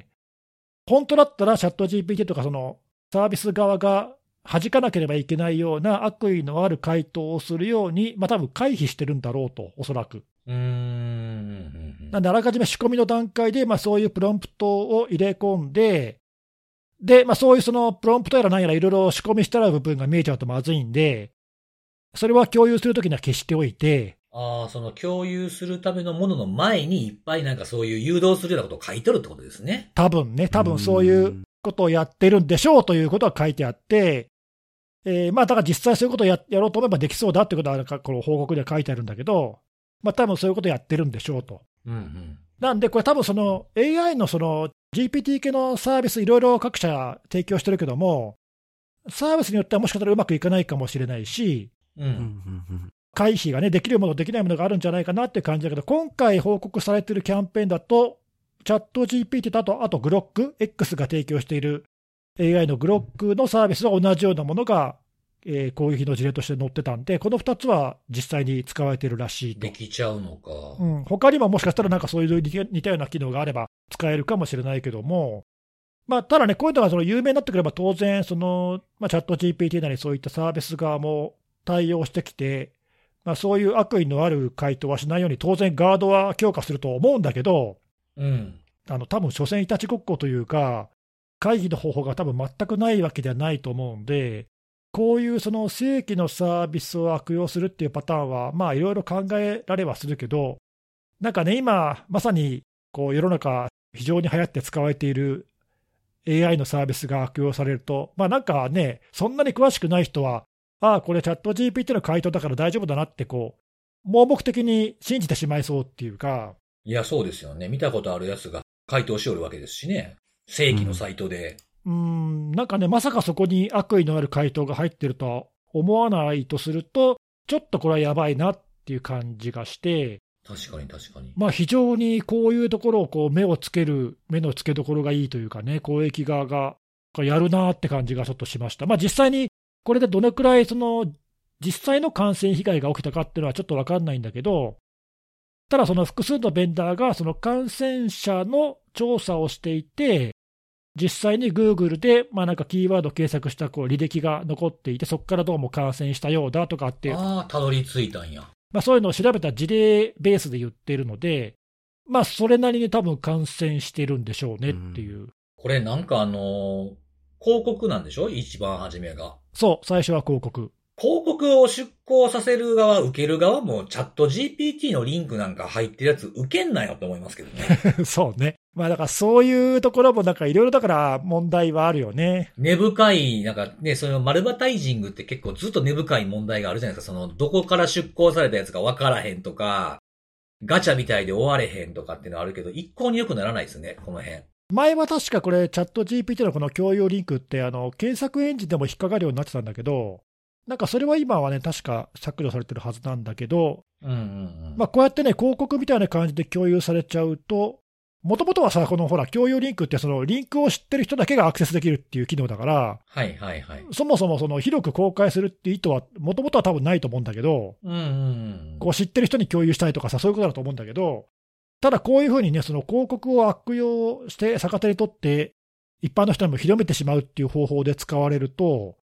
本当だったらチャット GPT とかそのサービス側が弾かなければいけないような悪意のある回答をするように、まあ多分回避してるんだろうと、おそらく。なんで、あらかじめ仕込みの段階で、まあそういうプロンプトを入れ込んで、で、まあそういうそのプロンプトやら何やらいろいろ仕込みしてある部分が見えちゃうとまずいんで、それは共有するときには消しておいて、 ああ、その共有するためのものの前にいっぱいなんかそういう誘導するようなことを書いてるってことですね。 多分そういうことをやってるんでしょうということは書いてあって、まあだから実際そういうことをやろうと思えばできそうだってことは、この報告では書いてあるんだけど、まあ多分そういうことをやってるんでしょうと。 うんうん。 なんで、これ多分その AI のその GPT 系のサービス、いろいろ各社提供してるけども、サービスによってはもしかしたらうまくいかないかもしれないし、回避がね、できるもの、できないものがあるんじゃないかなって感じだけど、今回報告されているキャンペーンだと、チャット GPT とあとグロック、X が提供している AI のグロックのサービスは同じようなものが、攻撃の事例として載ってたんで、この2つは実際に使われているらしいと。 できちゃうのか。 他にももしかしたらなんかそういう似たような機能があれば使えるかもしれないけども、まあ、ただね、こういうのがその有名になってくれば当然その、まあ、チャット GPT なりそういったサービス側も対応してきて、まあ、そういう悪意のある回答はしないように当然ガードは強化すると思うんだけど、多分所詮いたちごっこというか、会議の方法が多分全くないわけではないと思うんで、こういうその正規のサービスを悪用するっていうパターンは、まあいろいろ考えられはするけど、なんかね、今、まさにこう世の中、非常に流行って使われている AI のサービスが悪用されると、まあなんかね、そんなに詳しくない人は、ああ、これチャット GPT の回答だから大丈夫だなって、こう、盲目的に信じてしまいそうっていうか。 いや、そうですよね。見たことあるやつが回答しおるわけですしね。正規のサイトで。 なんかね、まさかそこに悪意のある回答が入ってるとは思わないとすると、ちょっとこれはやばいなっていう感じがして、 確かに確かに。 まあ非常にこういうところをこう目の付けどころがいいというかね、公益側がやるなって感じがちょっとしました。まあ実際にこれでどのくらいその実際の感染被害が起きたかっていうのはちょっと分かんないんだけど、ただその複数のベンダーがその感染者の調査をしていて、実際に Google で、まあ、なんかキーワード検索したこう履歴が残っていて、そこからどうも感染したようだとかっていう、 たどり着いたんや。 まあ、そういうのを調べた事例ベースで言っているので、まあ、それなりに多分感染してるんでしょうねっていう。 これなんか広告なんでしょ？一番初めが。 そう、最初は広告。 広告を出稿させる側、受ける側もチャット GPT のリンクなんか入ってるやつ受けんなよと思いますけどね。 そうね。まあだからそういうところもなんかいろいろだから問題はあるよね。 根深い、なんかね、そのマルバタイジングって結構ずっと根深い問題があるじゃないですか。そのどこから出稿されたやつが分からへんとか、ガチャみたいで終われへんとかっていうのはあるけど、一向に良くならないですね、この辺。 前は確かこれチャット GPT のこの共有リンクって検索エンジンでも引っかかるようになってたんだけど、なんかそれは今はね、確か削除されてるはずなんだけど、まあこうやってね、広告みたいな感じで共有されちゃうと、もともとはさ、このほら、共有リンクって、そのリンクを知ってる人だけがアクセスできるっていう機能だから、 はいはいはい。 そもそもその広く公開するっていう意図は、もともとは多分ないと思うんだけど、こう知ってる人に共有したいとかさ、そういうことだと思うんだけど、ただこういうふうにね、その広告を悪用して逆手に取って、一般の人にも広めてしまうっていう方法で使われると、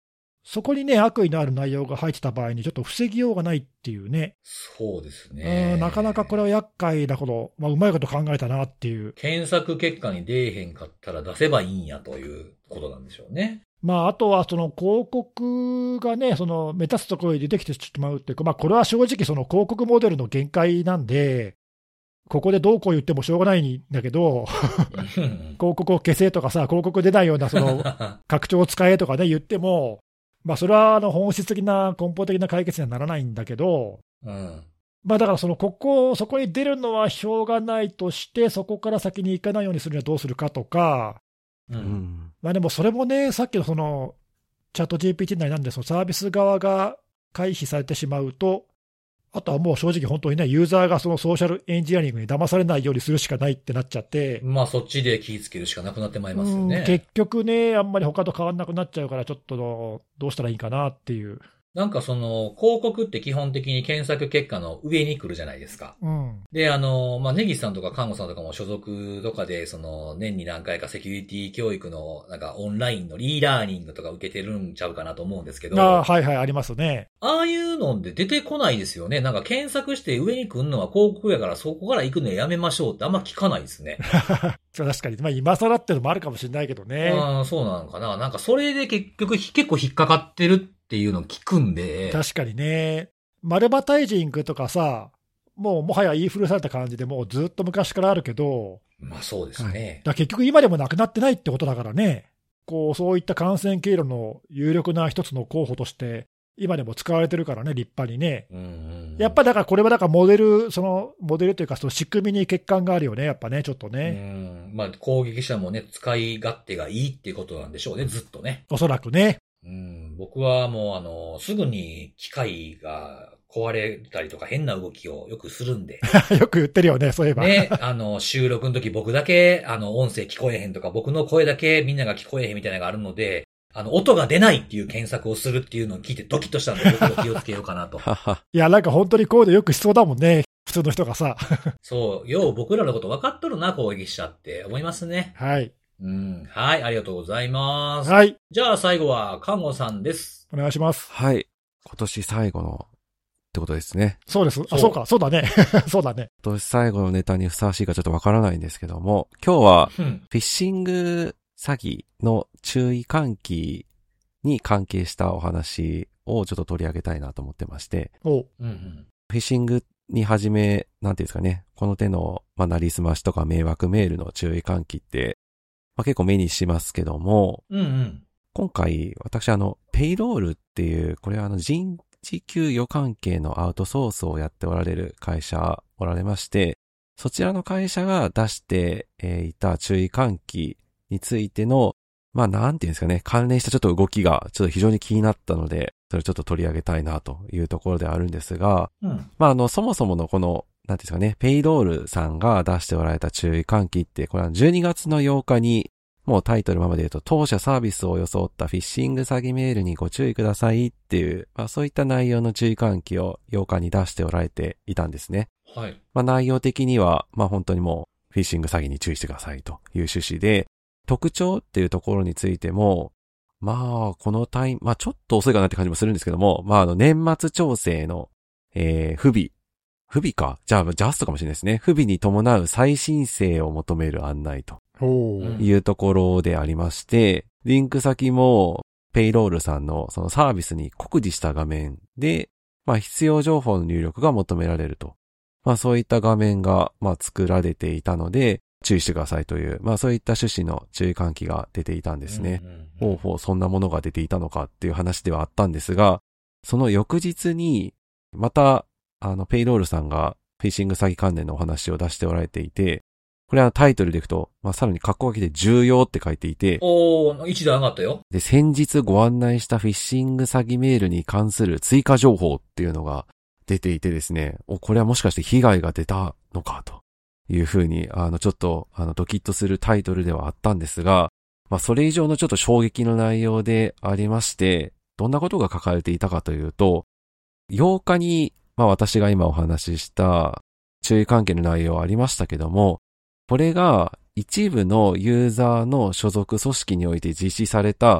そこにね、悪意のある内容が入ってた場合に、ちょっと防ぎようがないっていうね、 そうですね。 なかなかこれは厄介なこと、うまいこと考えたなっていう。 検索結果に出えへんかったら出せばいいんやということなんでしょうね。 あとはその広告がね、その目立つところに出てきてしまうっていうか、これは正直、その広告モデルの限界なんで、ここでどうこう言ってもしょうがないんだけど、広告を消せとかさ、広告出ないようなその拡張を使えとかね、言っても、それは本質的な根本的な解決にはならないんだけど、だからそこに出るのはしょうがないとして、そこから先に行かないようにするにはどうするかとか、でもそれもね、さっきのそのチャット GPT なりなんで、そのサービス側が回避されてしまうと、あとはもう正直本当にね、ユーザーがそのソーシャルエンジニアリングに騙されないようにするしかないってなっちゃって。 そっちで気ぃつけるしかなくなってまいりますよね。 結局ね、あんまり他と変わんなくなっちゃうから、ちょっとどうしたらいいかなっていう。 なんかその、広告って基本的に検索結果の上に来るじゃないですか。で、ネギさんとか看護さんとかも所属とかで、その、年に何回かセキュリティ教育の、なんかオンラインのリーラーニングとか受けてるんちゃうかなと思うんですけど。 はいはい、ありますね。 ああいうので出てこないですよね。なんか検索して上に来るのは広告やから、そこから行くのやめましょうってあんま聞かないですね。 確かに。今更ってのもあるかもしれないけどね。 そうなのかな。なんかそれで結局結構引っかかってるっていうのを聞くんで。 確かにね。マルバタイジングとかさ、もはや言い古された感じでもうずっと昔からあるけど。 そうですね。 結局今でもなくなってないってことだからね。そういった感染経路の有力な一つの候補として、今でも使われてるからね、立派にね。やっぱだからこれはだからモデルというかその仕組みに欠陥があるよね、やっぱね、ちょっとね。 攻撃者もね、使い勝手がいいっていうことなんでしょうね、ずっとね。 おそらくね。 僕はもうすぐに機械が壊れたりとか変な動きをよくするんで。 よく言ってるよね、そういえば。 ね、収録の時僕だけ、音声聞こえへんとか、僕の声だけみんなが聞こえへんみたいなのがあるので、音が出ないっていう検索をするっていうのを聞いてドキッとしたんで、僕も気をつけようかなと。 いや、なんか本当にこういうのよくしそうだもんね。普通の人がさ。 そう、よう僕らのこと分かっとるな、攻撃者って思いますね。 はい。 はい、ありがとうございます。 はい。 じゃあ最後は、看護さんです。 お願いします。 はい。今年最後のってことですね。 そうです。そうか、そうだね。そうだね。 今年最後のネタにふさわしいかちょっとわからないんですけども、今日は、フィッシング詐欺の注意喚起に関係したお話をちょっと取り上げたいなと思ってまして、フィッシングにはじめ、なんていうんですかね、この手の、なりすましとか迷惑メールの注意喚起って、結構目にしますけども、今回、私ペイロールっていう、これは人事給与関係のアウトソースをやっておられる会社おられまして、そちらの会社が出していた注意喚起についての、なんていうんですかね、関連したちょっと動きがちょっと非常に気になったので、それをちょっと取り上げたいなというところであるんですが、そもそものこの、なんていうんですかね、ペイロールさんが出しておられた注意喚起って、これは12月の8日に、もうタイトルままで言うと、当社サービスを装ったフィッシング詐欺メールにご注意くださいっていう、そういった内容の注意喚起を8日に出しておられていたんですね。 はい。 内容的には、本当にもう、フィッシング詐欺に注意してくださいという趣旨で、特徴っていうところについても、このちょっと遅いかなって感じもするんですけども、年末調整の、不備か。じゃあ、ジャストかもしれないですね。不備に伴う再申請を求める案内と。いうところでありまして、リンク先もペイロールさんのそのサービスに酷似した画面で、必要情報の入力が求められると。そういった画面が作られていたので、注意してくださいという、そういった趣旨の注意喚起が出ていたんですね。そんなものが出ていたのかっていう話ではあったんですが、その翌日に、また、ペイロールさんがフィッシング詐欺関連のお話を出しておられていて、これはタイトルでいくと、さらに括弧書きで重要って書いていて、 一段上がったよ。 で、先日ご案内したフィッシング詐欺メールに関する追加情報っていうのが出ていてですね、これはもしかして被害が出たのかというふうに、ちょっと、ドキッとするタイトルではあったんですが、それ以上のちょっと衝撃の内容でありまして、どんなことが書かれていたかというと、8日に、私が今お話しした注意喚起の内容ありましたけども、これが一部のユーザーの所属組織において実施された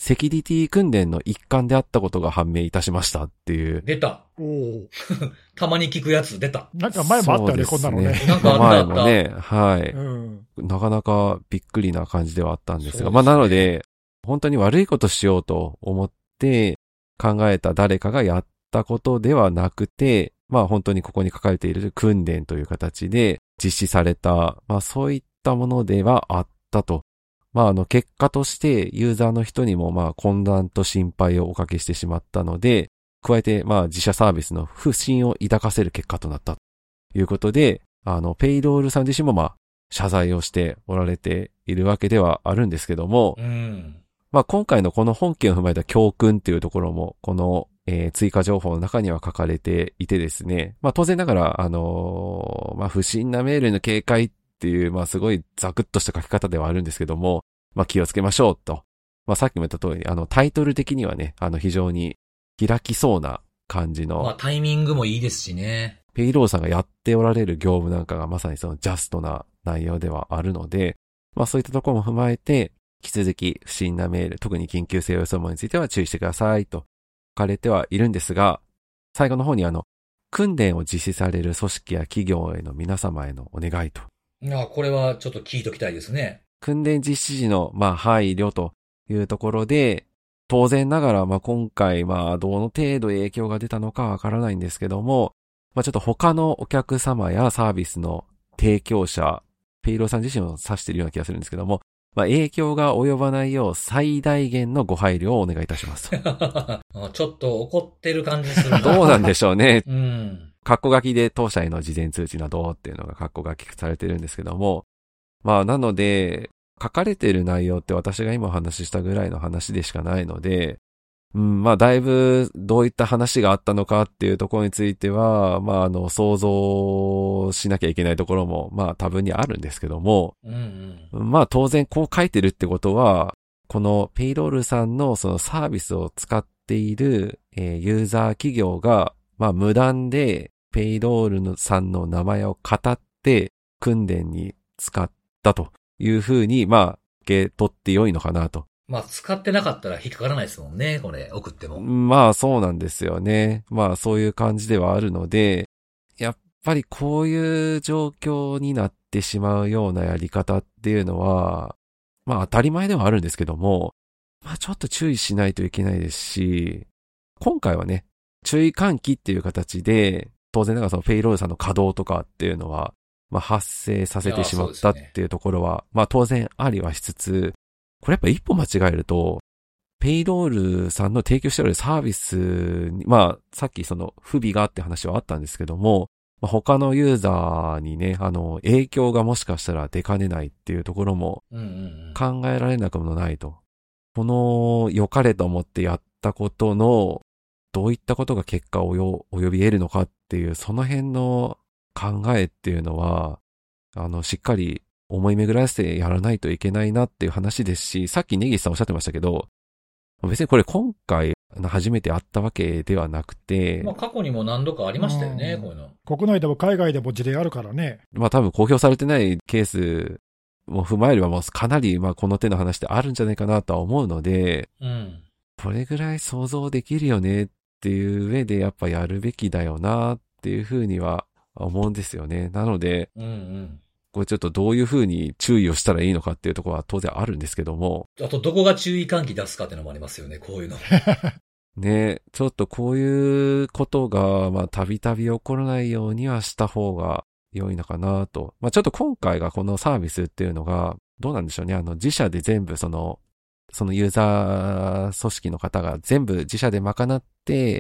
セキュリティ訓練の一環であったことが判明いたしましたっていう。 出た。たまに聞くやつ出た。 なんか前もあったよね、こんなのね。 なんか前もね、はい、なかなかびっくりな感じではあったんですが、なので、本当に悪いことしようと思って考えた誰かがやったことではなくて、本当にここに書かれている訓練という形で実施された、そういったものではあったと。結果としてユーザーの人にも混乱と心配をおかけしてしまったので、加えて自社サービスの不信を抱かせる結果となったということで、ペイロールさん自身も謝罪をしておられているわけではあるんですけども、今回のこの本件を踏まえた教訓っていうところも、この、追加情報の中には書かれていてですね、当然ながら、不審なメールの警戒っていう、すごいザクッとした書き方ではあるんですけども、気をつけましょうと。さっきも言った通り、タイトル的にはね、非常に開きそうな感じの。 タイミングもいいですしね。 ペイローさんがやっておられる業務なんかがまさにそのジャストな内容ではあるので、そういったところも踏まえて、引き続き不審なメール、特に緊急性を装うものについては注意してくださいと書かれてはいるんですが、最後の方に訓練を実施される組織や企業への皆様へのお願いと。 これはちょっと聞いときたいですね。 訓練実施時の配慮というところで、当然ながら今回どの程度影響が出たのかわからないんですけども、ちょっと他のお客様やサービスの提供者、ペイローさん自身を指しているような気がするんですけども、影響が及ばないよう最大限のご配慮をお願いいたしますと。 ちょっと怒ってる感じするな。 どうなんでしょうね。 括弧書きで当社への事前通知などっていうのが括弧書きされてるんですけども、なので、書かれている内容って私が今お話ししたぐらいの話でしかないので、だいぶどういった話があったのかっていうところについては、想像しなきゃいけないところも、多分にあるんですけども、当然こう書いてるってことは、このペイロールさんのそのサービスを使っている、ユーザー企業が、無断でペイロールさんの名前を語って訓練に使ったというふうに、受け取って良いのかなと。 使ってなかったら引っかからないですもんね、これ、送っても。 そうなんですよね。そういう感じではあるので、やっぱりこういう状況になってしまうようなやり方っていうのは、当たり前ではあるんですけども、ちょっと注意しないといけないですし、今回はね、注意喚起っていう形で、当然ながらそのペイロールさんの稼働とかっていうのは、発生させてしまったっていうところは、当然ありはしつつ、これやっぱ一歩間違えると、ペイロールさんの提供しておるサービスに、さっきその不備がって話はあったんですけども、他のユーザーにね、影響がもしかしたら出かねないっていうところも考えられなくもないと。この良かれと思ってやったことの、どういったことが結果を及び得るのかっていう、その辺の考えっていうのは、しっかり思い巡らせてやらないといけないなっていう話ですし、さっき根岸さんおっしゃってましたけど、別にこれ今回初めてあったわけではなくて、 過去にも何度かありましたよね、こういうの。 国内でも海外でも事例あるからね。 多分公表されてないケースも踏まえればもうかなりこの手の話ってあるんじゃないかなとは思うので、これぐらい想像できるよねっていう上でやっぱやるべきだよなっていうふうには思うんですよね。なので、これちょっとどういうふうに注意をしたらいいのかっていうところは当然あるんですけども。 あとどこが注意喚起出すかっていうのもありますよね、こういうの。 ね、ちょっとこういうことが、たびたび起こらないようにはした方が良いのかなと。ちょっと今回がこのサービスっていうのが、どうなんでしょうね。自社で全部そのユーザー組織の方が全部自社で賄って、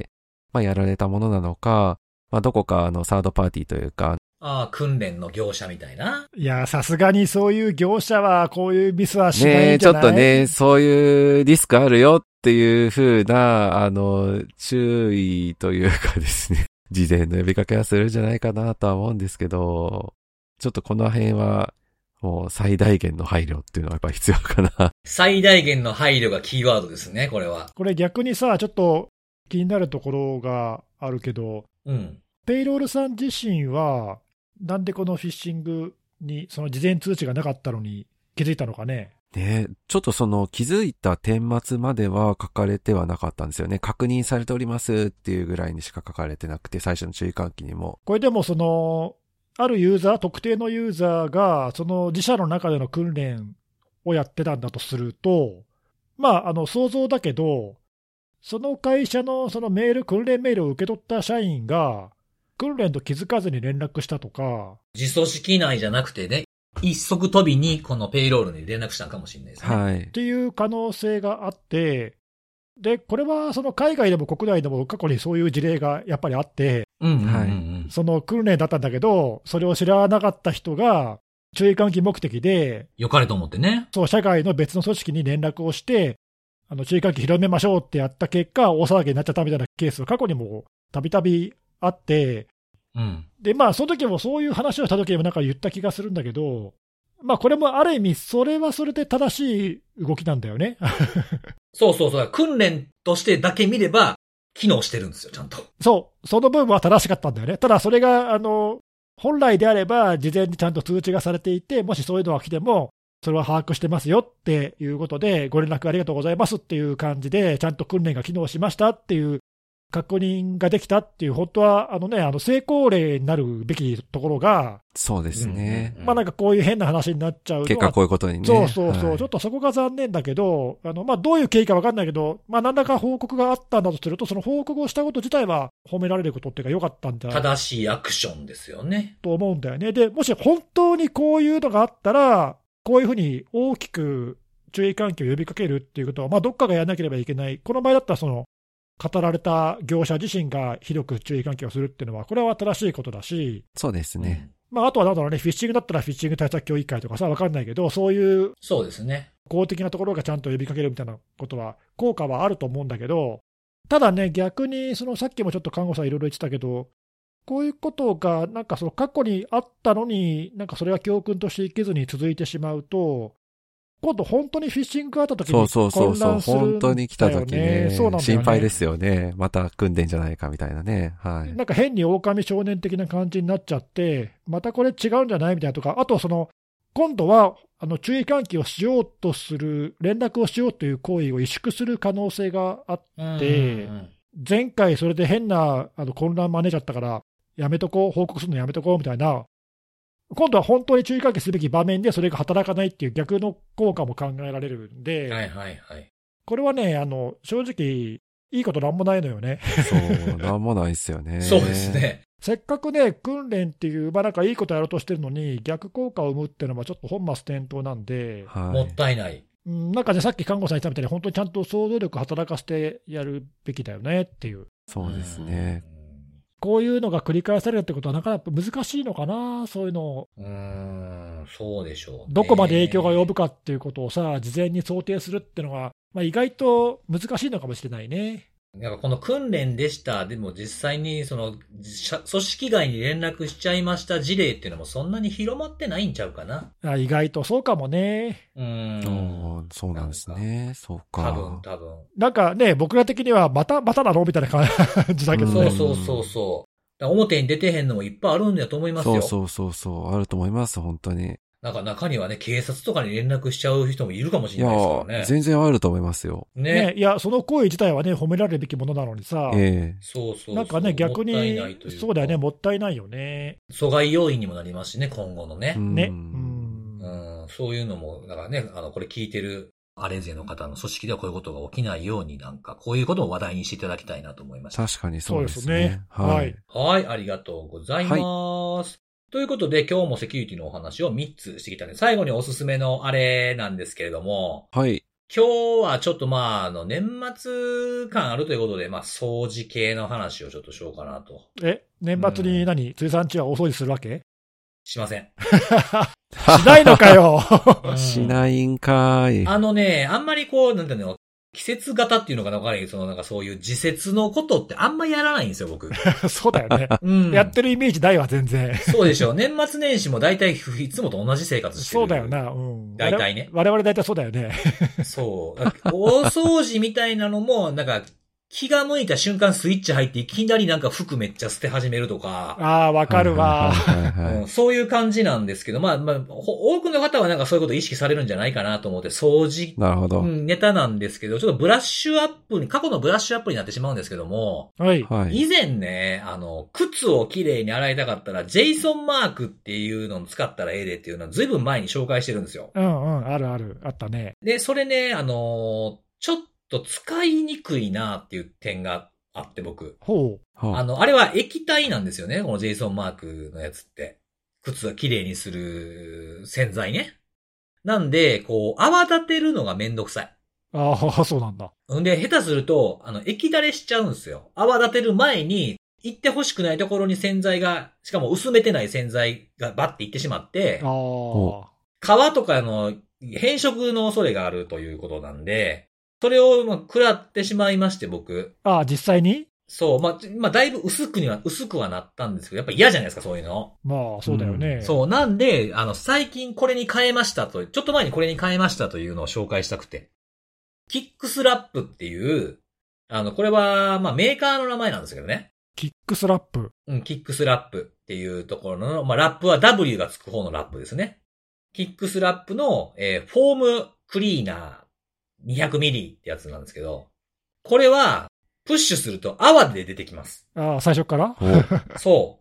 やられたものなのか、どこかサードパーティーというか、 訓練の業者みたいな。 いや、さすがにそういう業者はこういうミスはしないんじゃない？ ちょっとね、そういうリスクあるよっていう風な、注意というかですね、事前の呼びかけはするんじゃないかなとは思うんですけど、ちょっとこの辺は、もう最大限の配慮っていうのはやっぱり必要かな。 最大限の配慮がキーワードですね、これは。 これ逆にさ、ちょっと気になるところがあるけど、ペイロールさん自身は、なんでこのフィッシングにその事前通知がなかったのに気づいたのかね。 ね、ちょっとその気づいた顛末までは書かれてはなかったんですよね。確認されておりますっていうぐらいにしか書かれてなくて、最初の注意喚起にも。 これでもあるユーザー、特定のユーザーが、その自社の中での訓練をやってたんだとすると、想像だけど、その会社のその訓練メールを受け取った社員が、訓練と気づかずに連絡したとか。 自組織内じゃなくてね、一足飛びにこのペイロールに連絡したかもしれないですね。 はい。 っていう可能性があって、で、これはその海外でも国内でも過去にそういう事例がやっぱりあって、その訓練だったんだけど、それを知らなかった人が、注意喚起目的で、 良かれと思ってね。 そう、社外の別の組織に連絡をして、注意喚起広めましょうってやった結果、大騒ぎになっちゃったみたいなケースが過去にもたびたびあって、で、その時もそういう話をした時にもなんか言った気がするんだけど、これもある意味、それはそれで正しい動きなんだよね。 そう。訓練としてだけ見れば、機能してるんですよ、ちゃんと。 そう。その部分は正しかったんだよね。ただ、それが、本来であれば、事前にちゃんと通知がされていて、もしそういうのが来ても、それは把握してますよっていうことで、ご連絡ありがとうございますっていう感じで、ちゃんと訓練が機能しましたっていう確認ができたっていう、本当は成功例になるべきところが、 そうですね。 なんかこういう変な話になっちゃうのは、 結果こういうことにね。 そう、はい、ちょっとそこが残念だけど、どういう経緯か分かんないけど、何らか報告があったんだとすると、その報告をしたこと自体は褒められることっていうか、良かったんじゃない正しいアクションですよね。 と思うんだよね。で、もし本当にこういうのがあったら、こういうふうに大きく注意喚起を呼びかけるっていうことは、どっかがやらなければいけない。この場合だったら語られた業者自身がひどく注意喚起をするっていうのは、これは正しいことだし。 そうですね。 あとはなんだろうね、フィッシングだったらフィッシング対策協議会とかさ、わかんないけど、そういう。 そうですね。 公的なところがちゃんと呼びかけるみたいなことは、効果はあると思うんだけど、ただね、逆に、さっきもちょっと看護さんいろいろ言ってたけど、こういうことが、なんか過去にあったのに、なんかそれが教訓としていけずに続いてしまうと、今度本当にフィッシングがあった時に混乱するんだよね。 本当に来た時ね。 そうなんだよね。 心配ですよね。また組んでんじゃないかみたいなね。はい。 なんか変に狼少年的な感じになっちゃって、またこれ違うんじゃないみたいなとか、あと今度は注意喚起をしようとする、連絡をしようという行為を萎縮する可能性があって、前回それで変な混乱招いちゃったから、やめとこう、報告するのやめとこうみたいな、今度は本当に注意喚起すべき場面でそれが働かないっていう逆の効果も考えられるんで、これはね、正直、いいことなんもないのよね。 そう、なんもないですよね。 そうですね。 せっかくね、訓練っていう、なんかいいことやろうとしてるのに、逆効果を生むっていうのは、ちょっと本末転倒なんで、 もったいない。 なんかね、さっき看護さん言ったみたいに、本当にちゃんと想像力働かせてやるべきだよねっていう。 そうですね。 こういうのが繰り返されるってことは、なかなか難しいのかな、そういうの。 そうでしょうね。 どこまで影響が及ぶかっていうことをさ、事前に想定するっていうのが、意外と難しいのかもしれないね。 なんかこの訓練でした。でも実際に組織外に連絡しちゃいました事例っていうのもそんなに広まってないんちゃうかな。 意外とそうかもね。 そうなんですね。そうか。 多分。 なんかね、僕ら的にはまただろうみたいな感じだけどね。 そう。表に出てへんのもいっぱいあるんだと思いますよ。 そう。あると思います、本当に。 なんか中にはね、警察とかに連絡しちゃう人もいるかもしれないですからね。 いや、全然あると思いますよ。 ね。いや、その行為自体はね、褒められるべきものなのにさ。 そう。 なんかね、逆に、そうだよね、もったいないよね。 阻害要因にもなりますしね、今後のね。そういうのも、だからね、これ聞いてるアレンゼの方の組織ではこういうことが起きないように、なんか、こういうことを話題にしていただきたいなと思いました。 確かにそうですね。 はい。 はい、ありがとうございます。ということで、今日もセキュリティのお話を3つしてきたので、最後におすすめのあれなんですけれども、 はい。 今日はちょっと年末感あるということで、掃除系の話をちょっとしようかなと。 年末に何、辻さんちはお掃除するわけ？ しません。 しないのかよ。 しないんかい。 あんまりなんていうの、季節型っていうのかなわからないけど、なんかそういう時節のことってあんまやらないんですよ、僕。 そうだよね。やってるイメージないわ、全然。 そうでしょ。年末年始も大体いつもと同じ生活してる。 そうだよな。 大体ね。 我々大体そうだよね。 そう。大掃除みたいなのも、なんか、 気が向いた瞬間スイッチ入っていきなりなんか服めっちゃ捨て始めるとか。 ああ、わかるわ。 そういう感じなんですけど、まあ、多くの方はなんかそういうことを意識されるんじゃないかなと思って、掃除、 なるほど。 ネタなんですけど、ちょっとブラッシュアップに、過去のブラッシュアップになってしまうんですけども、 はい。 以前ね、靴をきれいに洗いたかったら、ジェイソンマークっていうのを使ったらええでっていうのはずいぶん前に紹介してるんですよ。 あるある、あったね。 で、それね、ちょっと使いにくいなっていう点があって僕。 ほう。 あれは液体なんですよね。このジェイソンマークのやつって。靴が綺麗にする洗剤ね。なんで、こう、泡立てるのがめんどくさい。 ああ、そうなんだ。 んで、下手すると、液垂れしちゃうんですよ。泡立てる前に、行ってほしくないところに洗剤が、しかも薄めてない洗剤がバッて行ってしまって、皮とかの変色の恐れがあるということなんで、それを食らってしまいまして、僕。 ああ、実際に？ そう。まあ、だいぶ薄くはなったんですけど、やっぱ嫌じゃないですか、そういうの。 まあ、そうだよね。 そう。なんで、最近これに変えましたと、ちょっと前にこれに変えましたというのを紹介したくて。キックスラップっていう、これは、まあ、メーカーの名前なんですけどね。 キックスラップ。 キックスラップっていうところの、まあ、ラップは W がつく方のラップですね。キックスラップの、フォームクリーナー。200ミリってやつなんですけど、これは、プッシュすると泡で出てきます。 ああ、最初からそう。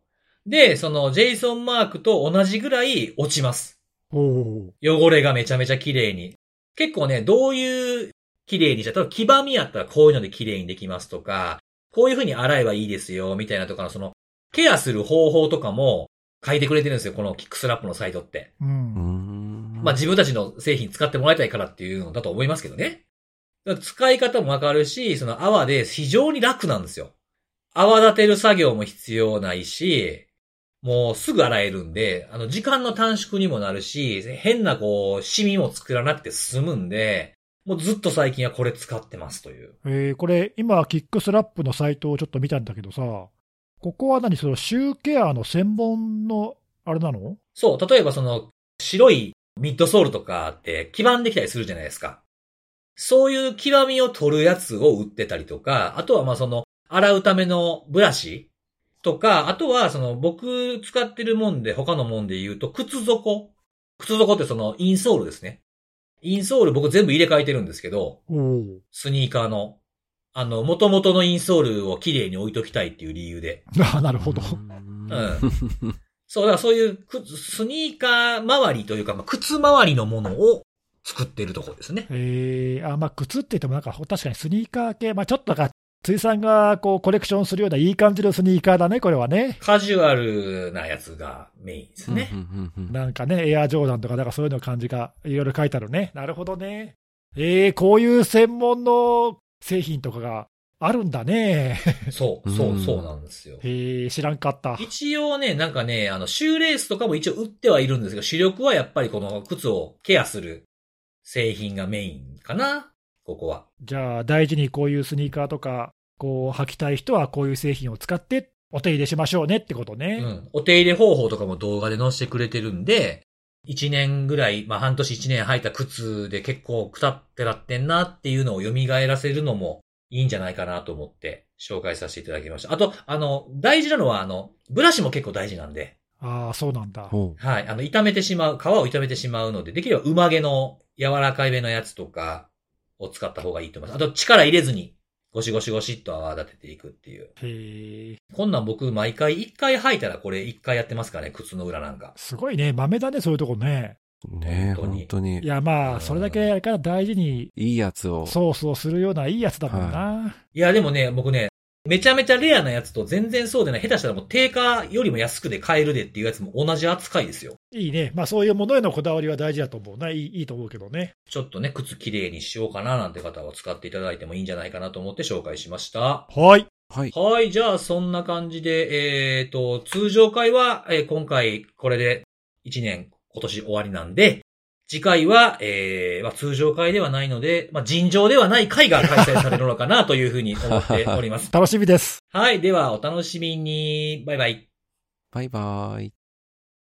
で、その、ジェイソンマークと同じぐらい落ちます。汚れがめちゃめちゃ綺麗に。結構ね、どういう綺麗にしたら、黄ばみやったらこういうので綺麗にできますとか、こういう風に洗えばいいですよ、みたいなとかのその、ケアする方法とかも書いてくれてるんですよ、このキックスラップのサイトって。まあ自分たちの製品使ってもらいたいからっていうのだと思いますけどね。使い方もわかるし、その泡で非常に楽なんですよ。泡立てる作業も必要ないし、もうすぐ洗えるんで、時間の短縮にもなるし、変なこう、シミも作らなくて済むんで、もうずっと最近はこれ使ってますという。 これ、今、キックスラップのサイトをちょっと見たんだけどさ、ここはそのシューケアの専門の、あれなの？ そう、例えばその、白いミッドソールとかって黄ばんできたりするじゃないですか。そういう黄ばみを取るやつを売ってたりとか、あとはまあその、洗うためのブラシとか、あとはその、僕使ってるもんで、他のもんで言うと、靴底ってその、インソールですね。インソール僕全部入れ替えてるんですけど、スニーカーの、元々のインソールをきれいに置いときたいっていう理由で。 ああ、なるほど。 そう、だからそういうスニーカー周りというか、まあ、靴周りのものを作ってるところですね。 まあ、靴って言ってもなんか確かにスニーカー系、まあちょっと辻さんがこうコレクションするようないい感じのスニーカーだね、これはね。 カジュアルなやつがメインですね。 なんかね、エアジョーダンとかなんかそういうの感じがいろいろ書いてあるね。なるほどね。こういう専門の製品とかがあるんだね。 そうなんですよ。 知らんかった。 一応ね、なんかね、シューレースとかも一応売ってはいるんですが、主力はやっぱりこの靴をケアする製品がメインかな、ここは。 じゃあ、大事にこういうスニーカーとか、こう履きたい人はこういう製品を使ってお手入れしましょうねってことね。 お手入れ方法とかも動画で載せてくれてるんで、1年ぐらい、まあ半年1年履いた靴で結構くたってらってんなっていうのを蘇らせるのもいいんじゃないかなと思って紹介させていただきました。あと、大事なのはブラシも結構大事なんで。 ああ、そうなんだ。 はい。皮を傷めてしまうので、できれば馬毛の柔らかいめのやつとかを使った方がいいと思います。あと、力入れずに、ゴシゴシゴシっと泡立てていくっていう。こんなん僕、毎回1回履いたらこれ1回やってますからね、靴の裏なんか。 すごいね。豆だね、そういうとこね。 ねえ、本当に。 いや、まあ、それだけあれから大事に。 いいやつを。 そうするようないいやつだもんな。 いや、でもね、僕ね、めちゃめちゃレアなやつと全然そうでない、下手したらもう定価よりも安くで買えるでっていうやつも同じ扱いですよ。 いいね。まあそういうものへのこだわりは大事だと思うな。いいと思うけどね。 ちょっとね、靴きれいにしようかななんて方は使っていただいてもいいんじゃないかなと思って紹介しました。 はい。 はい、じゃあそんな感じで、通常回は、今回これで1年今年終わりなんで、次回は、通常回ではないので、尋常ではない回が開催されるのかなというふうに思っております。 楽しみです。 はい。では、お楽しみに。バイバイ。 バイバイ。